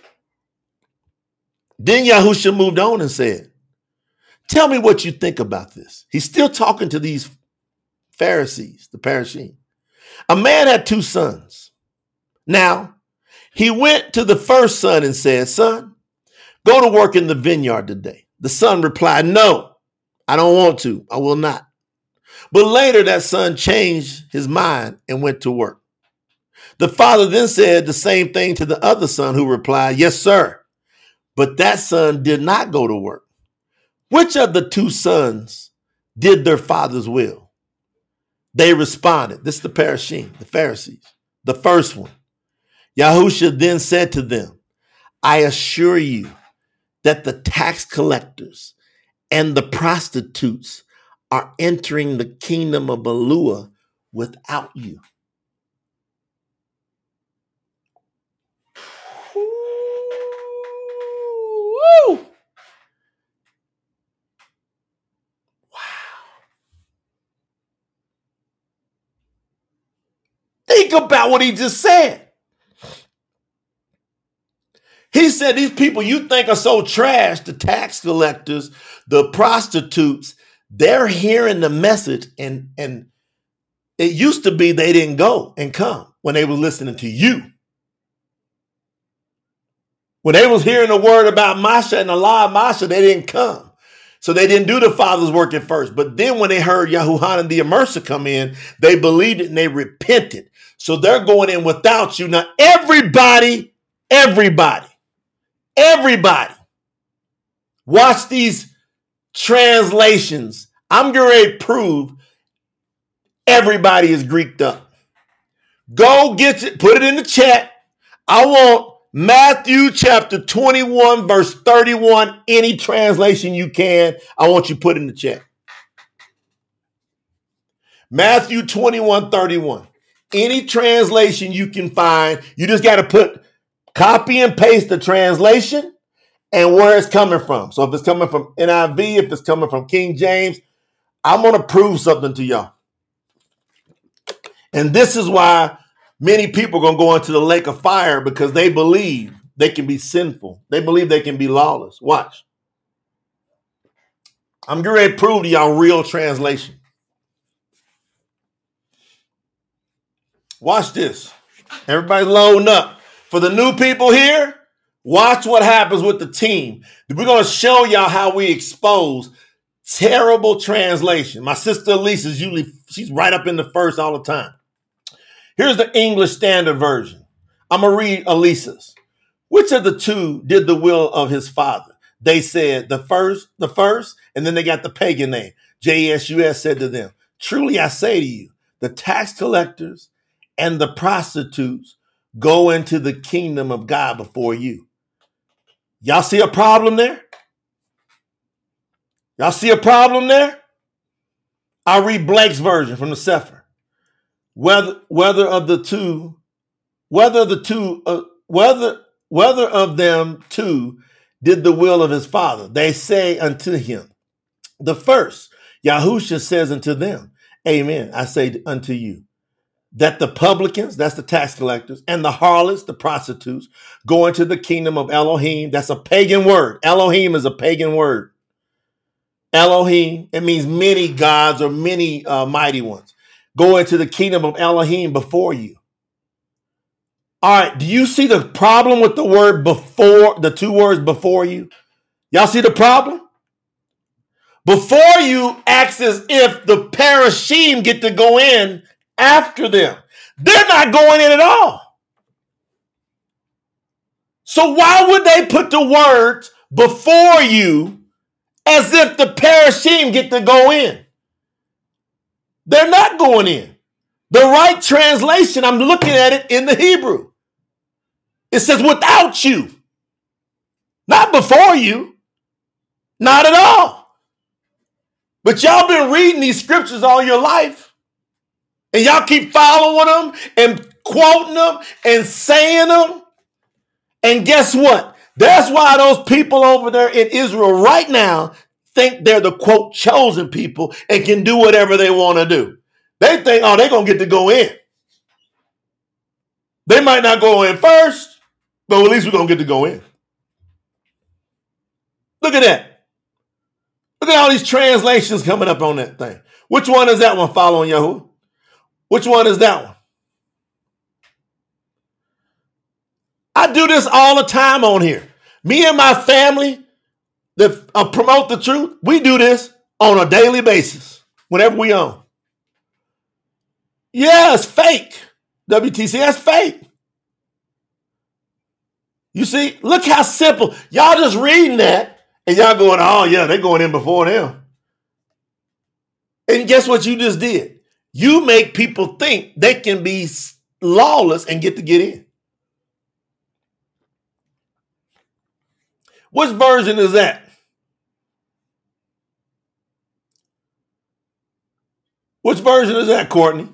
Then Yahushua moved on and said, tell me what you think about this. He's still talking to these Pharisees, the Parashim. A man had 2 sons. Now, he went to the first son and said, son, go to work in the vineyard today. The son replied, no, I don't want to. I will not. But later that son changed his mind and went to work. The father then said the same thing to the other son, who replied, yes, sir. But that son did not go to work. Which of the 2 sons did their father's will? They responded, this is the Parashim, the Pharisees, the first one. Yahushua then said to them, I assure you that the tax collectors and the prostitutes are entering the kingdom of Beulah without you. Woo! Think about what he just said. He said these people you think are so trash, the tax collectors, the prostitutes, they're hearing the message, and it used to be they didn't go and come when they were listening to you. When they was hearing the word about Masha and the law of Masha, they didn't come. So they didn't do the Father's work at first. But then when they heard Yahuhanan the Immerser come in, they believed it and they repented. So they're going in without you. Now, everybody, watch these translations. I'm going to prove everybody is Greeked up. Go get it, put it in the chat. I want Matthew chapter 21, verse 31, any translation you can, I want you put in the chat. Matthew 21, 31. Any translation you can find, you just got to put, copy and paste the translation and where it's coming from. So if it's coming from NIV, if it's coming from King James, I'm going to prove something to y'all. And this is why many people are going to go into the lake of fire, because they believe they can be sinful. They believe they can be lawless. Watch. I'm getting ready to prove to y'all real translation. Watch this. Everybody loading up. For the new people here, watch what happens with the team. We're going to show y'all how we expose terrible translation. My sister Elisa is usually, she's right up in the first all the time. Here's the English Standard Version. I'm going to read Elisa's. Which of the two did the will of his father? They said the first, and then they got the pagan name. JSUS said to them, truly I say to you, the tax collectors and the prostitutes go into the kingdom of God before you. Y'all see a problem there? Y'all see a problem there? I'll read Blake's version from the Sefer. Whether of them two did the will of his father, they say unto him, the first. Yahusha says unto them, amen, I say unto you, that the publicans, that's the tax collectors, and the harlots, the prostitutes, go into the kingdom of Elohim. That's a pagan word. Elohim is a pagan word. Elohim, it means many gods or many mighty ones. Go into the kingdom of Elohim before you. All right, do you see the problem with the word before, the two words before you? Y'all see the problem? Before you acts as if the parashim get to go in after them. They're not going in at all. So why would they put the words before you as if the parashim get to go in? They're not going in. The right translation, I'm looking at it in the Hebrew. It says without you. Not before you. Not at all. But y'all been reading these scriptures all your life. And y'all keep following them and quoting them and saying them. And guess what? That's why those people over there in Israel right now think they're the, quote, chosen people and can do whatever they want to do. They think, oh, they're going to get to go in. They might not go in first, but at least we're going to get to go in. Look at that. Look at all these translations coming up on that thing. Which one is that one following Yahuwah? Which one is that one? I do this all the time on here. Me and my family that promote the truth, we do this on a daily basis whenever we on. Yeah, it's fake. WTC, that's fake. You see, look how simple. Y'all just reading that and y'all going, oh yeah, they're going in before them. And guess what you just did? You make people think they can be lawless and get in. Which version is that? Which version is that, Courtney?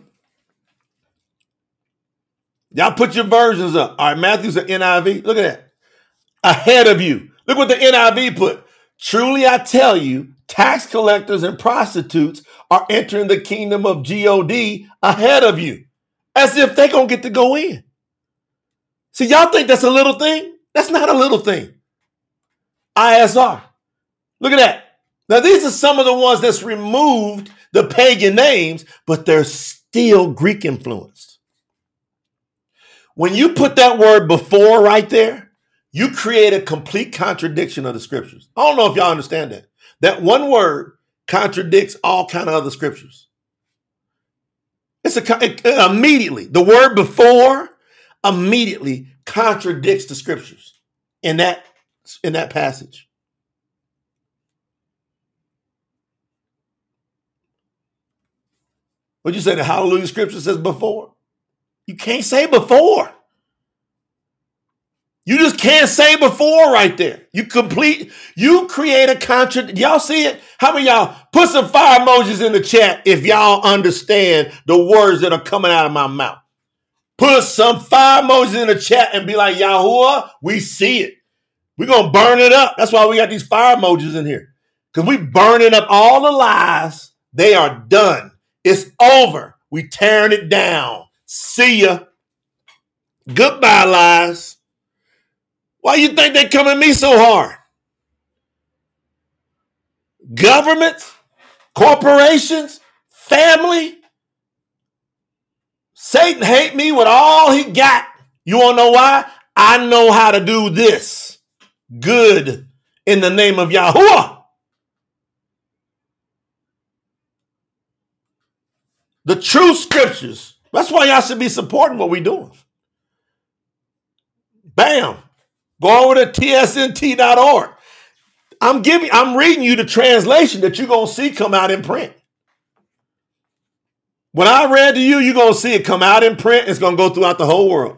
Y'all put your versions up. All right, Matthew's an NIV. Look at that. Ahead of you. Look what the NIV put. Truly I tell you, tax collectors and prostitutes are entering the kingdom of God ahead of you. as if they're going to get to go in. See, y'all think that's a little thing? That's not a little thing. ISR. Look at that. Now, these are some of the ones that's removed the pagan names, but they're still Greek influenced. When you put that word before right there, you create a complete contradiction of the scriptures. I don't know if y'all understand that. That one word contradicts all kind of other scriptures. Immediately, the word before immediately contradicts the scriptures in that passage. What'd you say? The Hallelujah scripture says before? You can't say before. You just can't say before right there. You create a contradiction. Y'all see it? How many of y'all put some fire emojis in the chat if y'all understand the words that are coming out of my mouth? Put some fire emojis in the chat and be like, Yahuwah, we see it. We're going to burn it up. That's why we got these fire emojis in here. Because we burning up all the lies. They are done. It's over. We tearing it down. See ya. Goodbye, lies. Why you think they come at me so hard? Governments, corporations, family. Satan hate me with all he got. You want to know why? I know how to do this. Good in the name of Yahuwah. The true scriptures. That's why y'all should be supporting what we're doing. Bam. Go over to tsnt.org. I'm reading you the translation that you're going to see come out in print. When I read to you, you're going to see it come out in print. It's going to go throughout the whole world.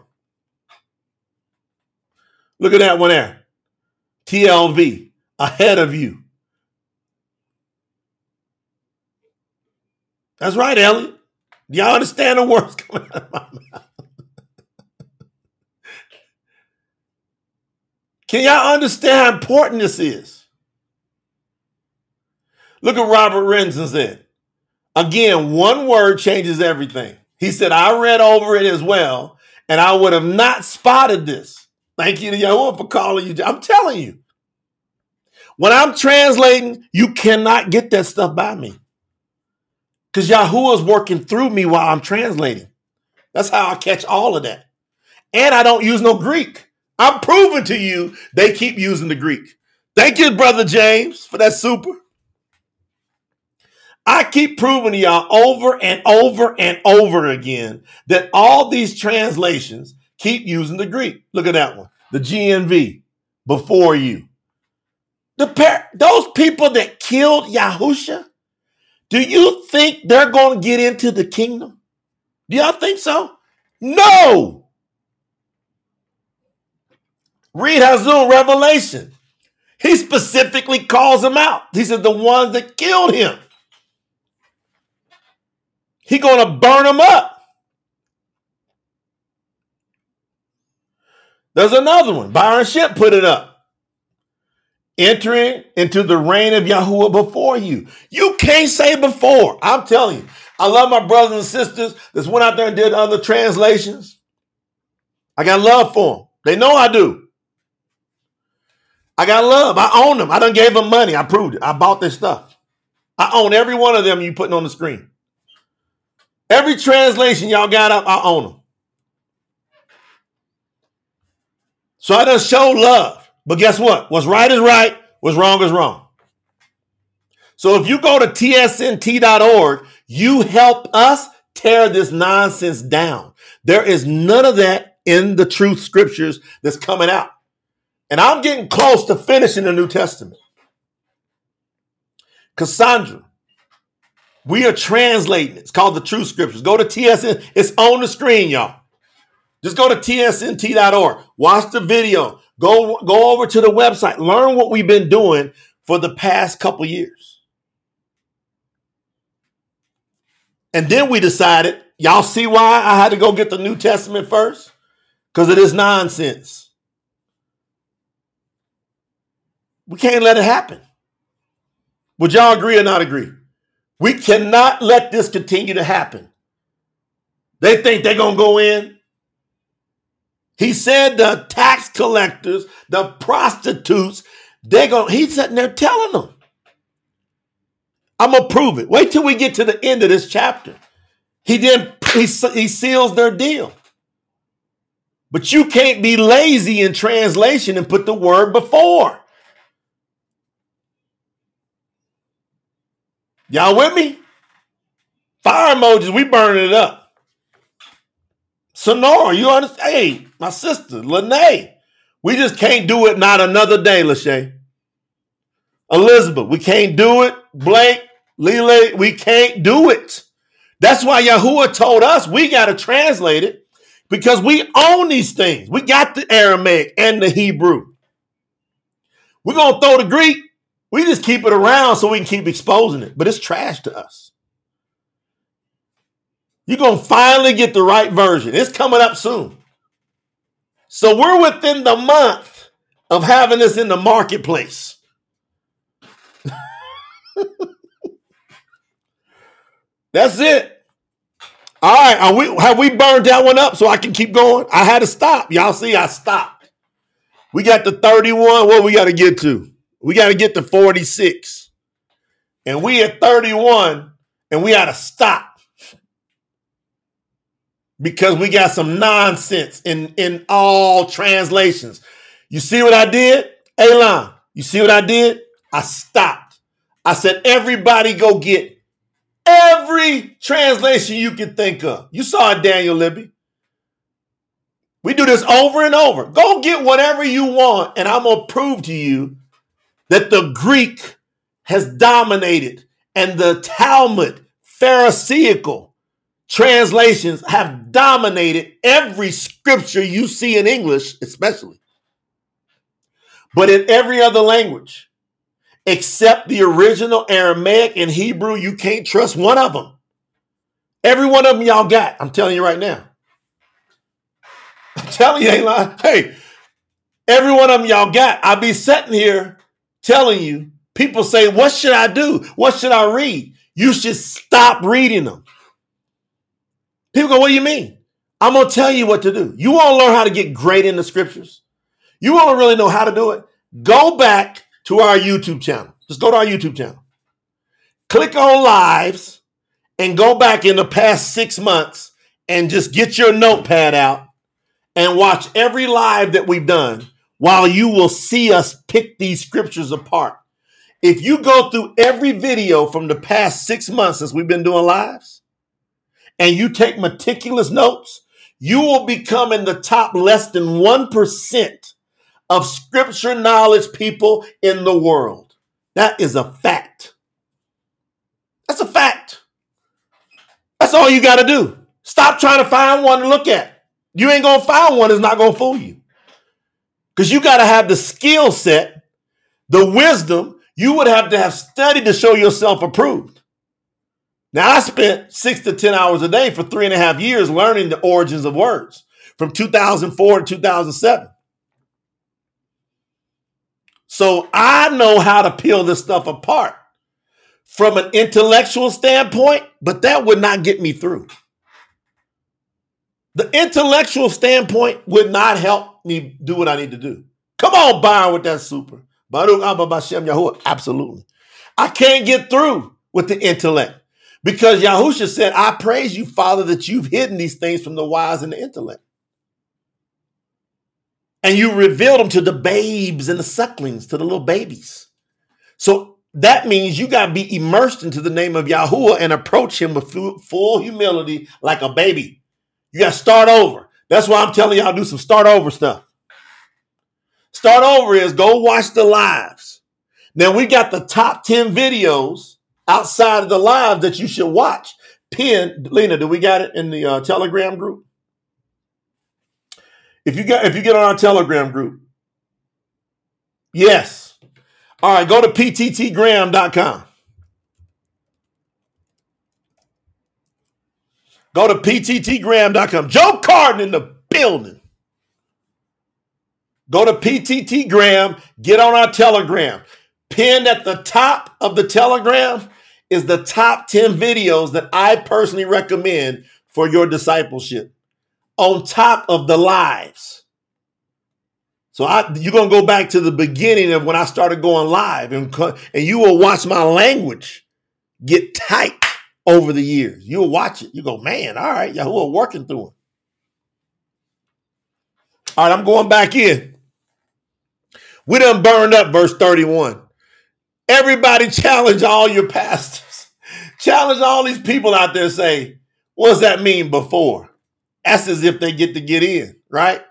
Look at that one there. TLV, ahead of you. That's right, Elliot. Do y'all understand the words coming out of my mouth? Can y'all understand how important this is? Look at Robert Renzen said. Again, one word changes everything. He said, I read over it as well, and I would have not spotted this. Thank you to Yahuwah for calling you. I'm telling you. When I'm translating, you cannot get that stuff by me. Because Yahuwah is working through me while I'm translating. That's how I catch all of that. And I don't use no Greek. I'm proving to you they keep using the Greek. Thank you, Brother James, for that super. I keep proving to y'all over and over and over again that all these translations keep using the Greek. Look at that one. The GNV, before you. Those people that killed Yahusha, do you think they're going to get into the kingdom? Do y'all think so? No. Read Hazul Revelation. He specifically calls them out. He said the ones that killed him. He going to burn them up. There's another one. Byron Ship put it up. Entering into the reign of Yahuwah before you. You can't say before. I'm telling you. I love my brothers and sisters that went out there and did other translations. I got love for them. They know I do. I got love. I own them. I done gave them money. I proved it. I bought their stuff. I own every one of them you putting on the screen. Every translation y'all got up, I own them. So I done show love. But guess what? What's right is right. What's wrong is wrong. So if you go to tsnt.org, you help us tear this nonsense down. There is none of that in the truth scriptures that's coming out. And I'm getting close to finishing the New Testament. Cassandra, we are translating it. It's called the True Scriptures. Go to TSN. It's on the screen, y'all. Just go to tsnt.org. Watch the video. Go over to the website. Learn what we've been doing for the past couple years. And then we decided, y'all see why I had to go get the New Testament first? Because of this nonsense. We can't let it happen. Would y'all agree or not agree? We cannot let this continue to happen. They think they're going to go in. He said the tax collectors, the prostitutes, he's sitting there telling them. I'm going to prove it. Wait till we get to the end of this chapter. He seals their deal. But you can't be lazy in translation and put the word before. Y'all with me? Fire emojis, we burning it up. Sonora, you understand? Hey, my sister, Lene, we just can't do it not another day, Lachey. Elizabeth, we can't do it. Blake, Lele, we can't do it. That's why Yahuwah told us we got to translate it because we own these things. We got the Aramaic and the Hebrew. We're going to throw the Greek. We just keep it around so we can keep exposing it, but it's trash to us. You're going to finally get the right version. It's coming up soon. So we're within the month of having this in the marketplace. That's it. All right. Have we burned that one up so I can keep going? I had to stop. Y'all see, I stopped. We got to 31. What we got to get to? We got to get to 46. And we at 31 and we had to stop. Because we got some nonsense in all translations. You see what I did? Elon, you see what I did? I stopped. I said, everybody go get every translation you can think of. You saw it, Daniel Libby. We do this over and over. Go get whatever you want, and I'm going to prove to you that the Greek has dominated and the Talmud, Pharisaical translations have dominated every scripture you see in English, especially. But in every other language, except the original Aramaic and Hebrew, you can't trust one of them. Every one of them y'all got. I'm telling you right now. I'm telling you, ain't lying. Hey, every one of them y'all got. I be sitting here telling you, people say, what should I do? What should I read? You should stop reading them. People go, what do you mean? I'm going to tell you what to do. You want to learn how to get great in the scriptures? You want to really know how to do it? Go back to our YouTube channel. Just go to our YouTube channel. Click on lives and go back in the past 6 months and just get your notepad out and watch every live that we've done while you will see us pick these scriptures apart. If you go through every video from the past 6 months since we've been doing lives, and you take meticulous notes, you will become in the top less than 1% of scripture knowledge people in the world. That is a fact. That's a fact. That's all you got to do. Stop trying to find one to look at. You ain't going to find one that's not going to fool you. Because you got to have the skill set, the wisdom. You would have to have studied to show yourself approved. Now, I spent 6 to 10 hours a day for 3.5 years learning the origins of words from 2004 to 2007. So I know how to peel this stuff apart from an intellectual standpoint, but that would not get me through. The intellectual standpoint would not help me do what I need to do. Come on, Byron, with that super. Baruch Abba Bashem Yahuwah. Absolutely. I can't get through with the intellect. Because Yahusha said, I praise you, Father, that you've hidden these things from the wise and the intellect. And you revealed them to the babes and the sucklings, to the little babies. So that means you got to be immersed into the name of Yahuwah and approach him with full humility like a baby. You got to start over. That's why I'm telling y'all do some start over stuff. Start over is go watch the lives. Now we got the top 10 videos outside of the live that you should watch. Lena, do we got it in the Telegram group? If you get on our Telegram group, yes. All right, go to pttgraham.com. Go to pttgraham.com. Joe Carden in the building. Go to PTT Graham, get on our Telegram. Pinned at the top of the Telegram is the top 10 videos that I personally recommend for your discipleship on top of the lives. So you're going to go back to the beginning of when I started going live, and you will watch my language get tight over the years. You'll watch it. You go, man, all right, Yahuwah working through it. All right, I'm going back in. We done burned up verse 31. Everybody challenge all your pastors. Challenge all these people out there, say, what does that mean before? That's as if they get to get in, right?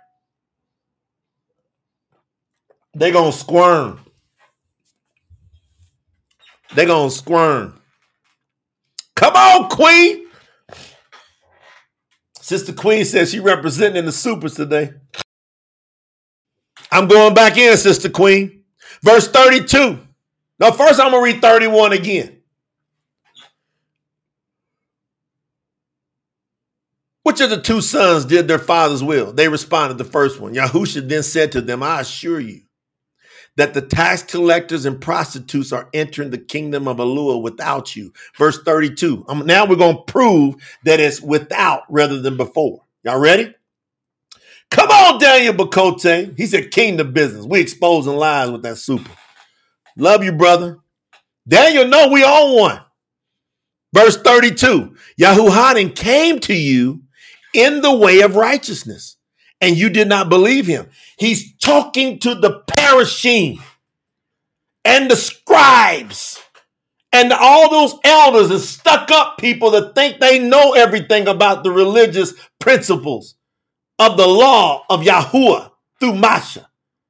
They're going to squirm. They're going to squirm. Come on, Queen. Sister Queen says she representing the supers today. I'm going back in, Sister Queen. Verse 32. No, first I'm going to read 31 again. Which of the two sons did their father's will? They responded, the first one. Yahusha then said to them, I assure you that the tax collectors and prostitutes are entering the kingdom of Elua without you. Verse 32. Now we're going to prove that it's without rather than before. Y'all ready? Come on, Daniel Bakote. He said kingdom business. We exposing lies with that super. Love you, brother. Daniel, no, we own one. Verse 32. Yahuhanan came to you in the way of righteousness, and you did not believe him. He's talking to the parashim and the scribes and all those elders and stuck up people that think they know everything about the religious principles of the law of Yahuwah through Masha.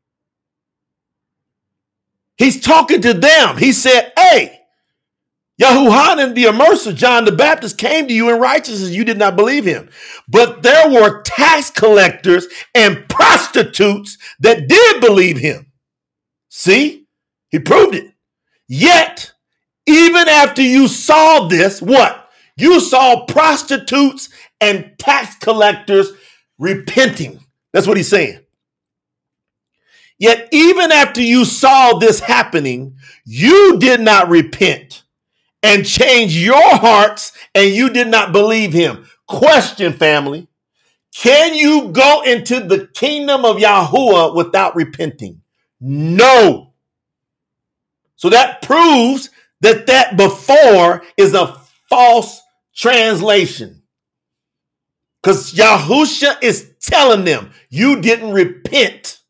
He's talking to them. He said, hey, Yahuhanan the immerser, John the Baptist, came to you in righteousness. You did not believe him. But there were tax collectors and prostitutes that did believe him. See? He proved it. Yet, even after you saw this, what? You saw prostitutes and tax collectors repenting. That's what he's saying. Yet, even after you saw this happening, you did not repent and change your hearts, and you did not believe him. Question, family. Can you go into the kingdom of Yahuwah without repenting? No. So that proves that before is a false translation. Because Yahusha is telling them, you didn't repent.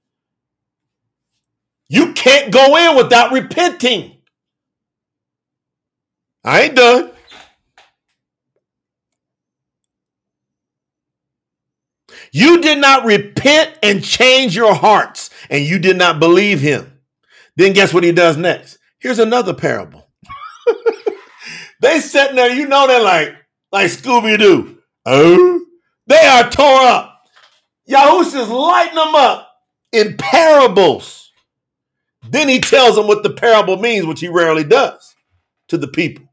You can't go in without repenting. I ain't done. You did not repent and change your hearts, and you did not believe him. Then guess what he does next? Here's another parable. They sitting there, you know, they're like Scooby-Doo. Oh, they are tore up. Yahusha's lighting them up in parables. Then he tells them what the parable means, which he rarely does to the people.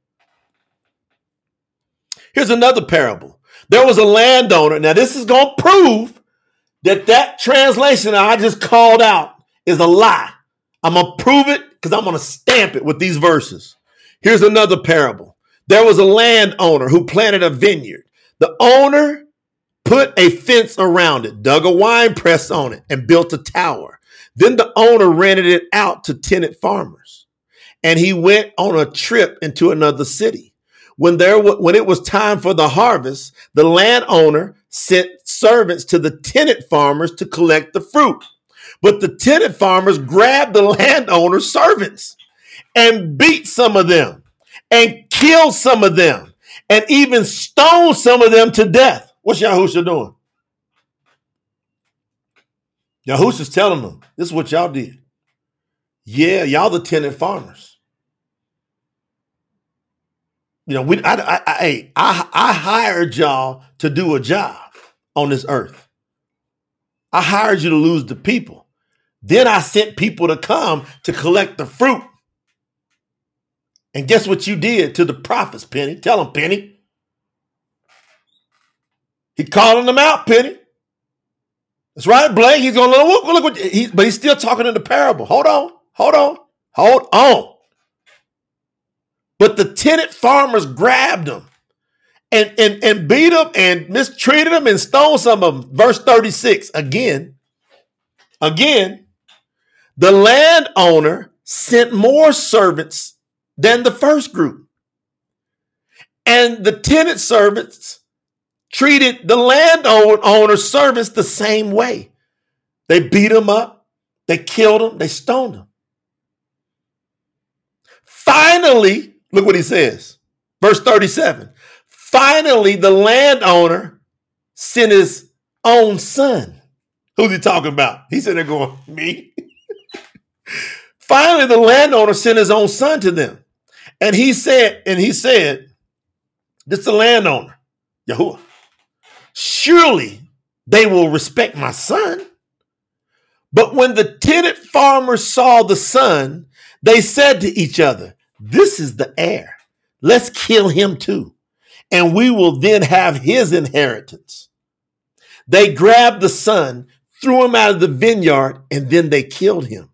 Here's another parable. There was a landowner. Now, this is going to prove that translation that I just called out is a lie. I'm going to prove it because I'm going to stamp it with these verses. Here's another parable. There was a landowner who planted a vineyard. The owner put a fence around it, dug a wine press on it, and built a tower. Then the owner rented it out to tenant farmers, and he went on a trip into another city. When it was time for the harvest, the landowner sent servants to the tenant farmers to collect the fruit. But the tenant farmers grabbed the landowner's servants and beat some of them and killed some of them and even stoned some of them to death. What's Yahusha doing? Yahusha's telling them, this is what y'all did. Yeah, y'all the tenant farmers. You know, I hired y'all to do a job on this earth. I hired you to lose the people. Then I sent people to come to collect the fruit. And guess what you did to the prophets, Penny? Tell them, Penny. He calling them out, Penny. That's right, Blake. He's going to look what but he's still talking in the parable. Hold on. But the tenant farmers grabbed him and beat them and mistreated them and stoned some of them. Verse 36, again, the landowner sent more servants than the first group. And the tenant servants treated the landowner's servants the same way. They beat them up, they killed them, they stoned them. Finally, look what he says. Verse 37. Finally, the landowner sent his own son. Who's he talking about? He's sitting there going, me? Finally, the landowner sent his own son to them. And he said, this is the landowner, Yahuwah. Surely they will respect my son. But when the tenant farmers saw the son, they said to each other, this is the heir. Let's kill him too, and we will then have his inheritance. They grabbed the son, threw him out of the vineyard, and then they killed him.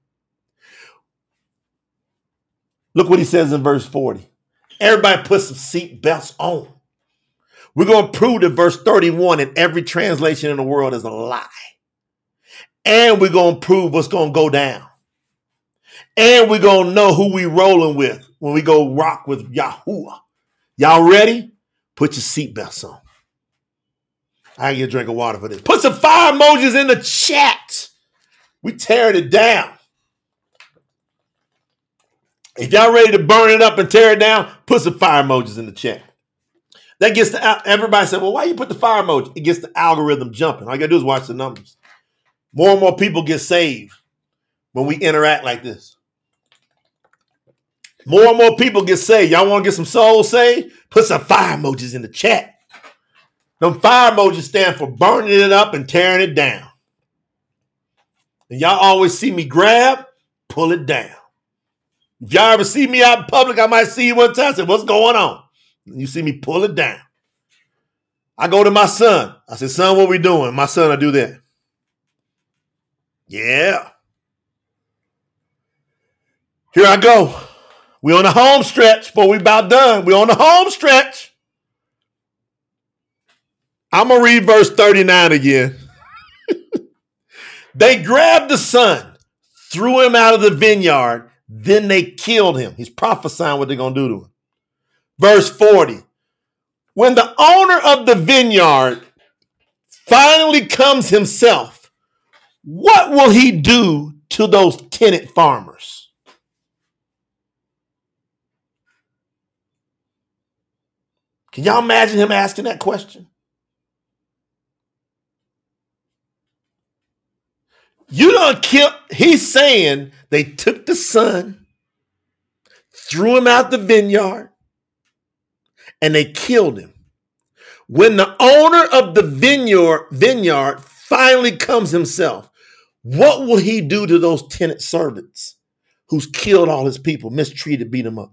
Look what he says in verse 40. Everybody put some seat belts on. We're going to prove that verse 31 in every translation in the world is a lie. And we're going to prove what's going to go down. And we're going to know who we rolling with when we go rock with Yahuwah. Y'all ready? Put your seatbelts on. I can get a drink of water for this. Put some fire emojis in the chat. We tearing it down. If y'all ready to burn it up and tear it down, put some fire emojis in the chat. That gets the, everybody said, well, why you put the fire emoji? It gets the algorithm jumping. All you got to do is watch the numbers. More and more people get saved when we interact like this. More and more people get saved. Y'all want to get some souls saved? Put some fire emojis in the chat. Them fire emojis stand for burning it up and tearing it down. And y'all always see me grab, pull it down. If y'all ever see me out in public, I might see you one time and say, what's going on? And you see me pull it down. I go to my son. I said, son, what we doing? My son will do that. Yeah. Here I go. We on the home stretch, but we about done. We on the home stretch. I'm going to read verse 39 again. They grabbed the son, threw him out of the vineyard, then they killed him. He's prophesying what they're going to do to him. Verse 40. When the owner of the vineyard finally comes himself, what will he do to those tenant farmers? Can y'all imagine him asking that question? You don't kill. He's saying they took the son, threw him out the vineyard, and they killed him. When the owner of the vineyard finally comes himself, what will he do to those tenant servants who's killed all his people, mistreated, beat them up?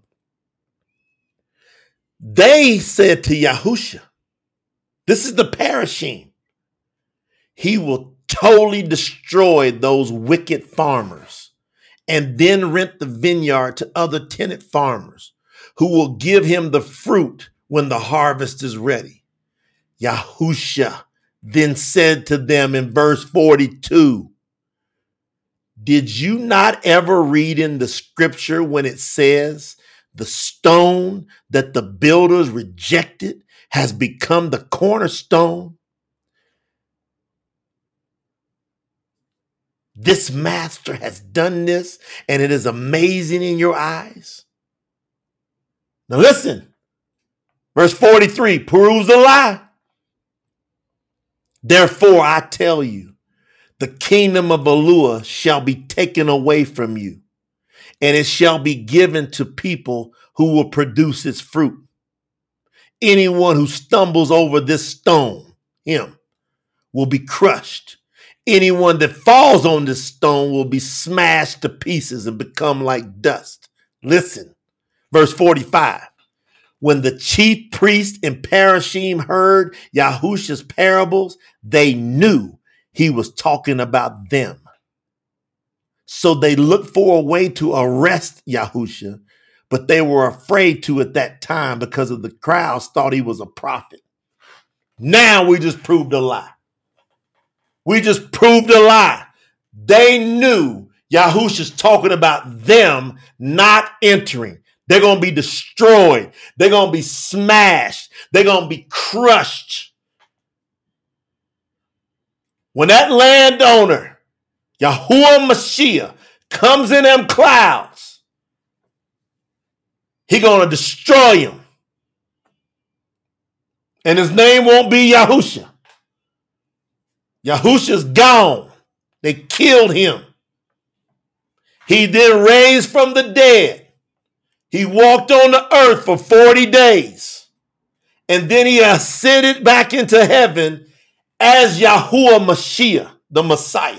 They said to Yahusha, this is the parashim, he will totally destroy those wicked farmers and then rent the vineyard to other tenant farmers who will give him the fruit when the harvest is ready. Yahusha then said to them in verse 42, did you not ever read in the scripture when it says the stone that the builders rejected has become the cornerstone? This master has done this, and it is amazing in your eyes. Now listen, verse 43, proves a lie. Therefore, I tell you, the kingdom of Eluah shall be taken away from you, and it shall be given to people who will produce its fruit. Anyone who stumbles over this stone, him, will be crushed. Anyone that falls on this stone will be smashed to pieces and become like dust. Listen, verse 45. When the chief priest and parashim heard Yahusha's parables, they knew he was talking about them. So they looked for a way to arrest Yahusha, but they were afraid to at that time because of the crowds thought he was a prophet. Now we just proved a lie. We just proved a lie. They knew Yahushua's talking about them not entering. They're going to be destroyed. They're going to be smashed. They're going to be crushed. When that landowner, Yahuwah Mashiach, comes in them clouds, he going to destroy him. And his name won't be Yahushua. Yahushua's gone. They killed him. He then raised from the dead. He walked on the earth for 40 days. And then he ascended back into heaven as Yahuwah Mashiach, the Messiah.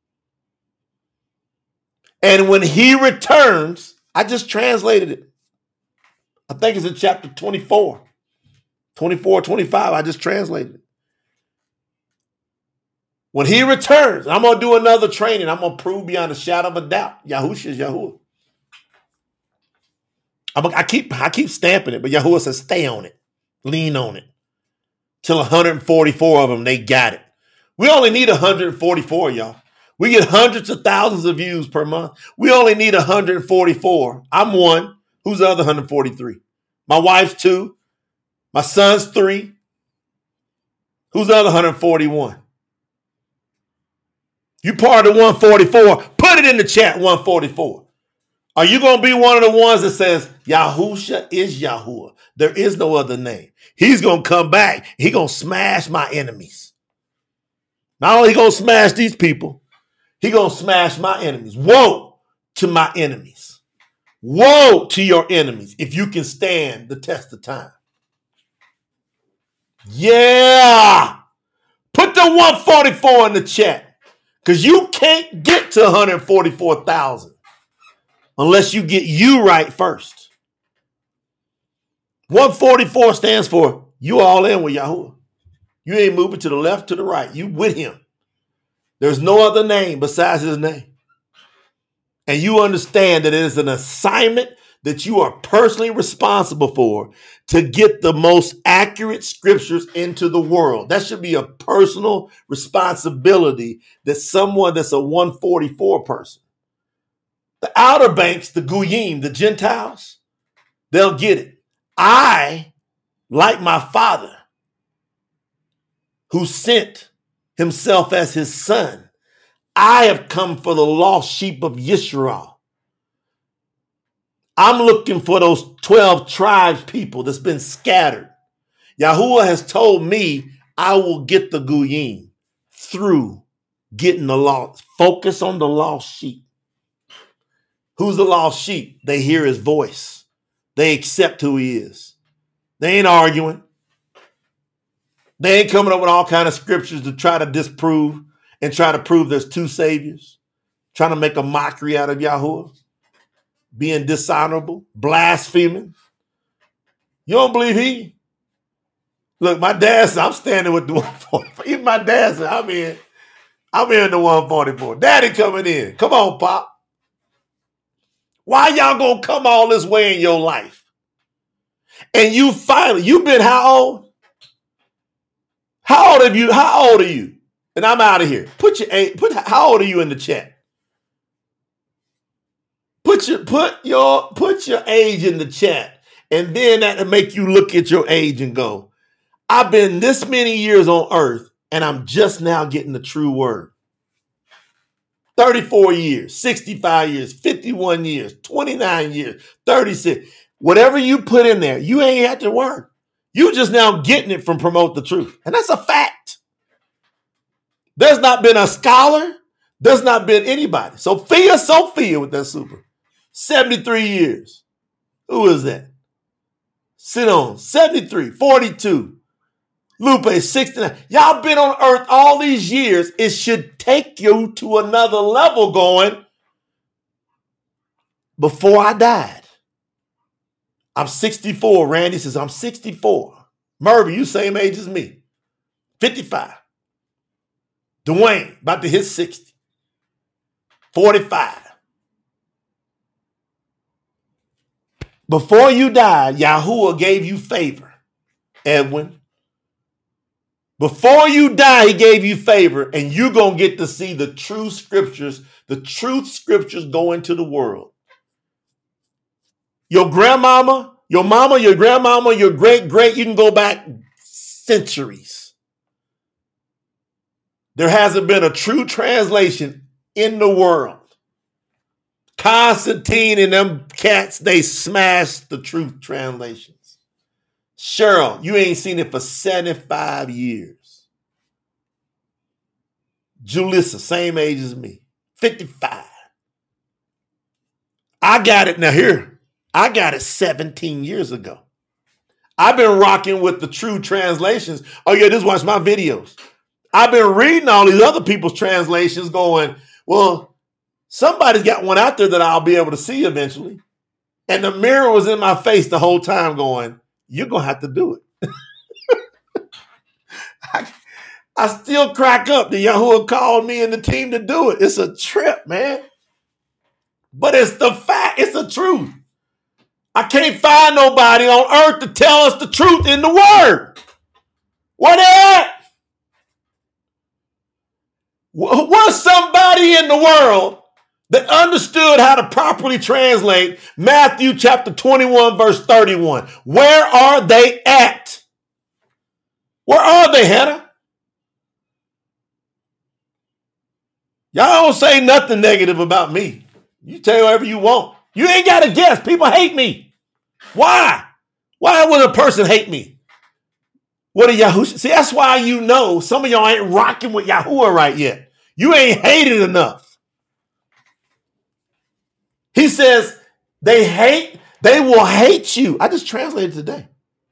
And when he returns, I just translated it. I think it's in chapter 24, 25. I just translated it. When he returns, I'm going to do another training. I'm going to prove beyond a shadow of a doubt. Yahushua is Yahuwah. I keep stamping it, but Yahuwah says stay on it. Lean on it. Till 144 of them, they got it. We only need 144, y'all. We get hundreds of thousands of views per month. We only need 144. I'm one. Who's the other 143? My wife's 2. My son's 3. Who's the other 141? You part of 144. Put it in the chat, 144. Are you going to be one of the ones that says, Yahusha is Yahuwah? There is no other name. He's going to come back. He's going to smash my enemies. Not only going to smash these people, he's going to smash my enemies. Woe to my enemies. Woe to your enemies if you can stand the test of time. Yeah. Put the 144 in the chat. Because you can't get to 144,000 unless you get you right first. 144 stands for you all in with Yahuwah. You ain't moving to the left, to the right. You with him. There's no other name besides his name. And you understand that it is an assignment that you are personally responsible for to get the most accurate scriptures into the world. That should be a personal responsibility that someone that's a 144 person. The Outer Banks, the Goyim, the Gentiles, they'll get it. I, like my Father, who sent himself as his son, I have come for the lost sheep of Yisrael. I'm looking for those 12 tribes people that's been scattered. Yahuwah has told me I will get the Goyim through getting the lost. Focus on the lost sheep. Who's the lost sheep? They hear his voice. They accept who he is. They ain't arguing. They ain't coming up with all kind of scriptures to try to disprove and try to prove there's 2 saviors. Trying to make a mockery out of Yahuwah. Being dishonorable, blaspheming. You don't believe he? Look, my dad said, I'm standing with the 144. Even my dad said, I'm in the 144. Daddy coming in. Come on, Pop. Why y'all gonna come all this way in your life? And you've been how old? How old are you? And I'm out of here. How old are you in the chat? Put your age in the chat, and then that'll make you look at your age and go, I've been this many years on earth, and I'm just now getting the true word. 34 years, 65 years, 51 years, 29 years, 36. Whatever you put in there, you ain't had to work. You just now getting it from Promote the Truth. And that's a fact. There's not been a scholar. There's not been anybody. Sophia with that super. 73 years. Who is that? Sidon, 73, 42. Lupe, 69. Y'all been on earth all these years. It should take you to another level going before I died. I'm 64. Randy says, I'm 64. Murphy, you same age as me. 55. Dwayne, about to hit 60. 45. before you died, Yahuwah gave you favor, Edwin. Before you die, he gave you favor, and you're going to get to see the true scriptures, the truth scriptures go into the world. Your grandmama, your mama, your grandmama, your great, you can go back centuries. There hasn't been a true translation in the world. Constantine and them cats, they smashed the truth translations. Cheryl, you ain't seen it for 75 years. Julissa, same age as me, 55. I got it now here. I got it 17 years ago. I've been rocking with the true translations. Oh yeah, just watch my videos. I've been reading all these other people's translations going, well, somebody's got one out there that I'll be able to see eventually. And the mirror was in my face the whole time going, you're going to have to do it. I still crack up that Yahuwah called me and the team to do it. It's a trip, man. But it's the fact. It's the truth. I can't find nobody on earth to tell us the truth in the word. Where they at? Was somebody in the world that understood how to properly translate Matthew chapter 21, verse 31? Where are they at? Where are they, Hannah? Y'all don't say nothing negative about me. You tell whatever you want. You ain't got to guess. People hate me. Why? Why would a person hate me? What are Yahushua? See, that's why you know some of y'all ain't rocking with Yahuwah right yet. You ain't hated enough. He says they will hate you. I just translated today.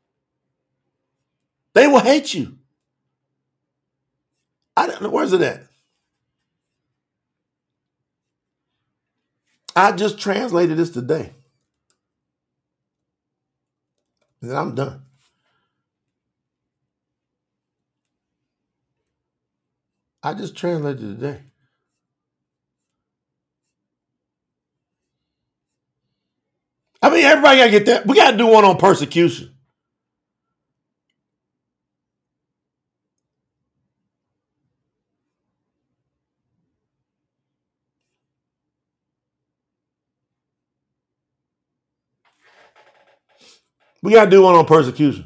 They will hate you. I don't know, where's it at? I just translated this today. And I'm done. I just translated it today. I mean, everybody got to get that. We got to do one on persecution. We got to do one on persecution.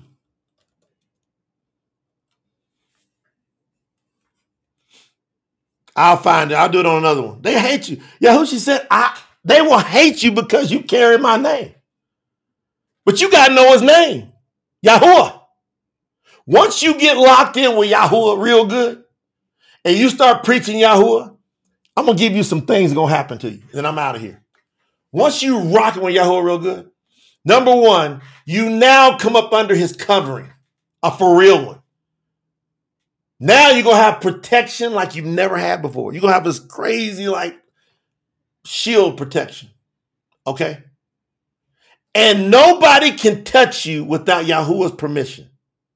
I'll find it. I'll do it on another one. They hate you. Yahushua said, they will hate you because you carry my name. But you got to know his name. Yahuwah. Once you get locked in with Yahuwah real good and you start preaching Yahuwah, I'm going to give you some things that are going to happen to you. Then I'm out of here. Once you rocking with Yahuwah real good, number one, you now come up under his covering, a for real one. Now you're going to have protection like you've never had before. You're going to have this crazy like shield protection. Okay? And nobody can touch you without Yahuwah's permission.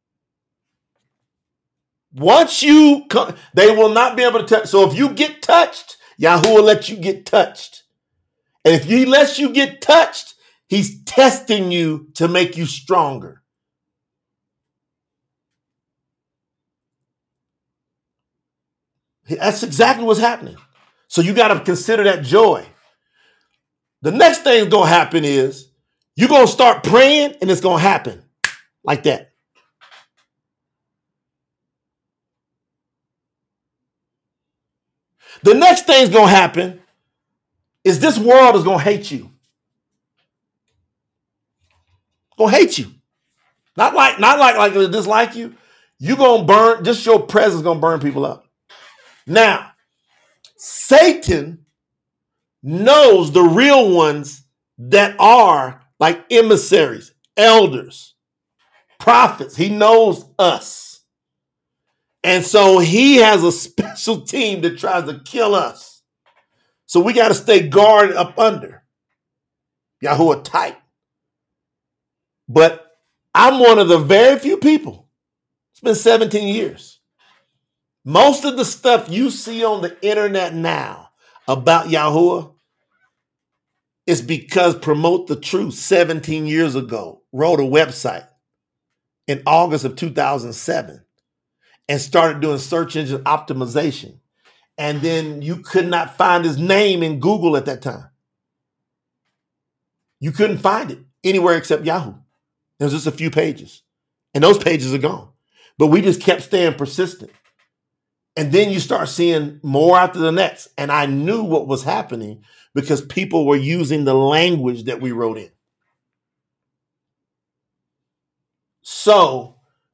Once you come, they will not be able to touch. So if you get touched, Yahuwah will let you get touched. And if he lets you get touched, he's testing you to make you stronger. That's exactly what's happening. So you got to consider that joy. The next thing that's going to happen is you're going to start praying and it's going to happen like that. The next thing's going to happen is this world is going to hate you. Going to hate you. Not like they dislike you. You're going to burn, just your presence going to burn people up. Now, Satan knows the real ones that are like emissaries, elders, prophets. He knows us. And so he has a special team that tries to kill us. So we got to stay guarded up under Yahuwah tight. But I'm one of the very few people. It's been 17 years. Most of the stuff you see on the internet now about Yahuwah It's because Promote the Truth 17 years ago wrote a website in August of 2007 and started doing search engine optimization. And then you could not find his name in Google at that time. You couldn't find it anywhere except Yahoo. There was just a few pages. And those pages are gone. But we just kept staying persistent. And then you start seeing more after the next. And I knew what was happening because people were using the language that we wrote in. So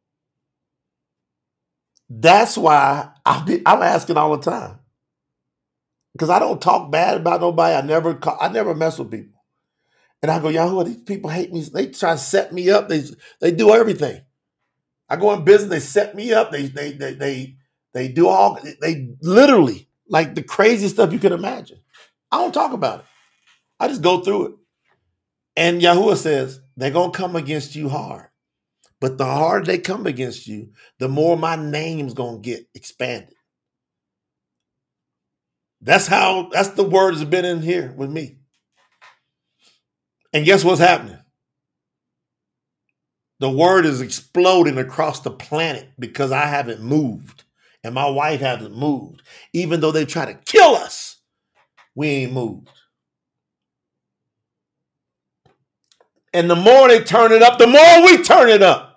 that's why I'm asking all the time. Because I don't talk bad about nobody. I never mess with people. And I go, Yahoo, these people hate me. They try to set me up. They do everything. I go in business, they set me up. They do all, they literally, like the crazy stuff you can imagine. I don't talk about it. I just go through it. And Yahuwah says, they're going to come against you hard. But the harder they come against you, the more my name's going to get expanded. That's the word that's been in here with me. And guess what's happening? The word is exploding across the planet because I haven't moved and my wife hasn't moved. Even though they try to kill us, we ain't moved. And the more they turn it up, the more we turn it up.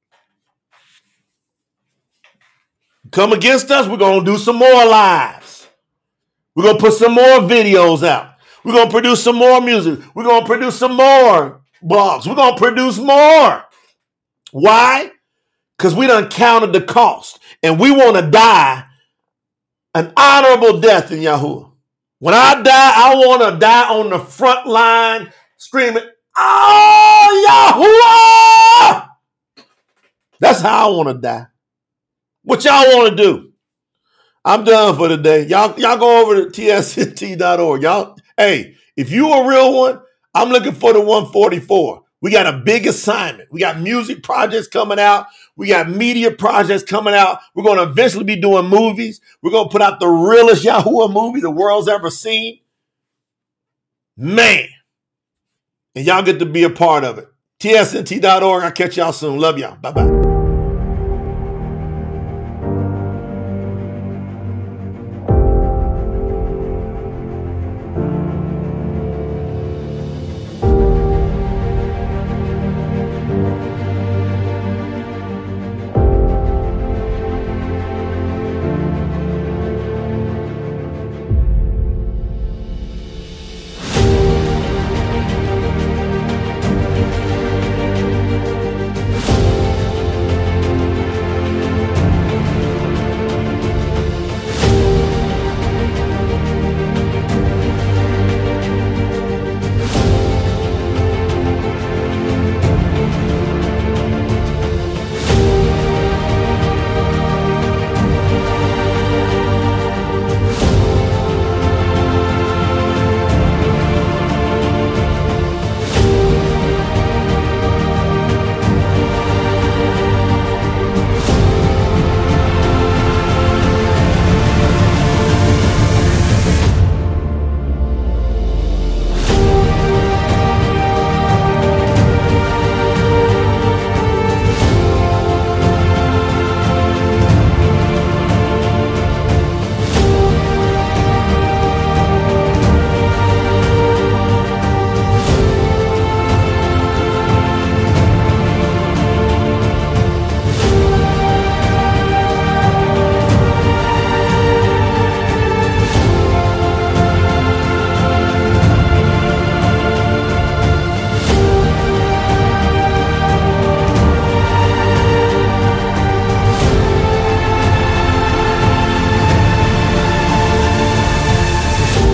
Come against us, we're going to do some more lives. We're going to put some more videos out. We're going to produce some more music. We're going to produce some more blogs. We're going to produce more. Why? Because we done counted the cost. And we want to die an honorable death in Yahuwah. When I die, I want to die on the front line screaming, oh, Yahuwah! That's how I want to die. What y'all want to do? I'm done for today. Y'all go over to tsnt.org. Y'all, hey, if you a real one, I'm looking for the 144. We got a big assignment. We got music projects coming out. We got media projects coming out. We're going to eventually be doing movies. We're going to put out the realest Yahuwah movie the world's ever seen. Man. And y'all get to be a part of it. tsnt.org. I'll catch y'all soon. Love y'all. Bye-bye.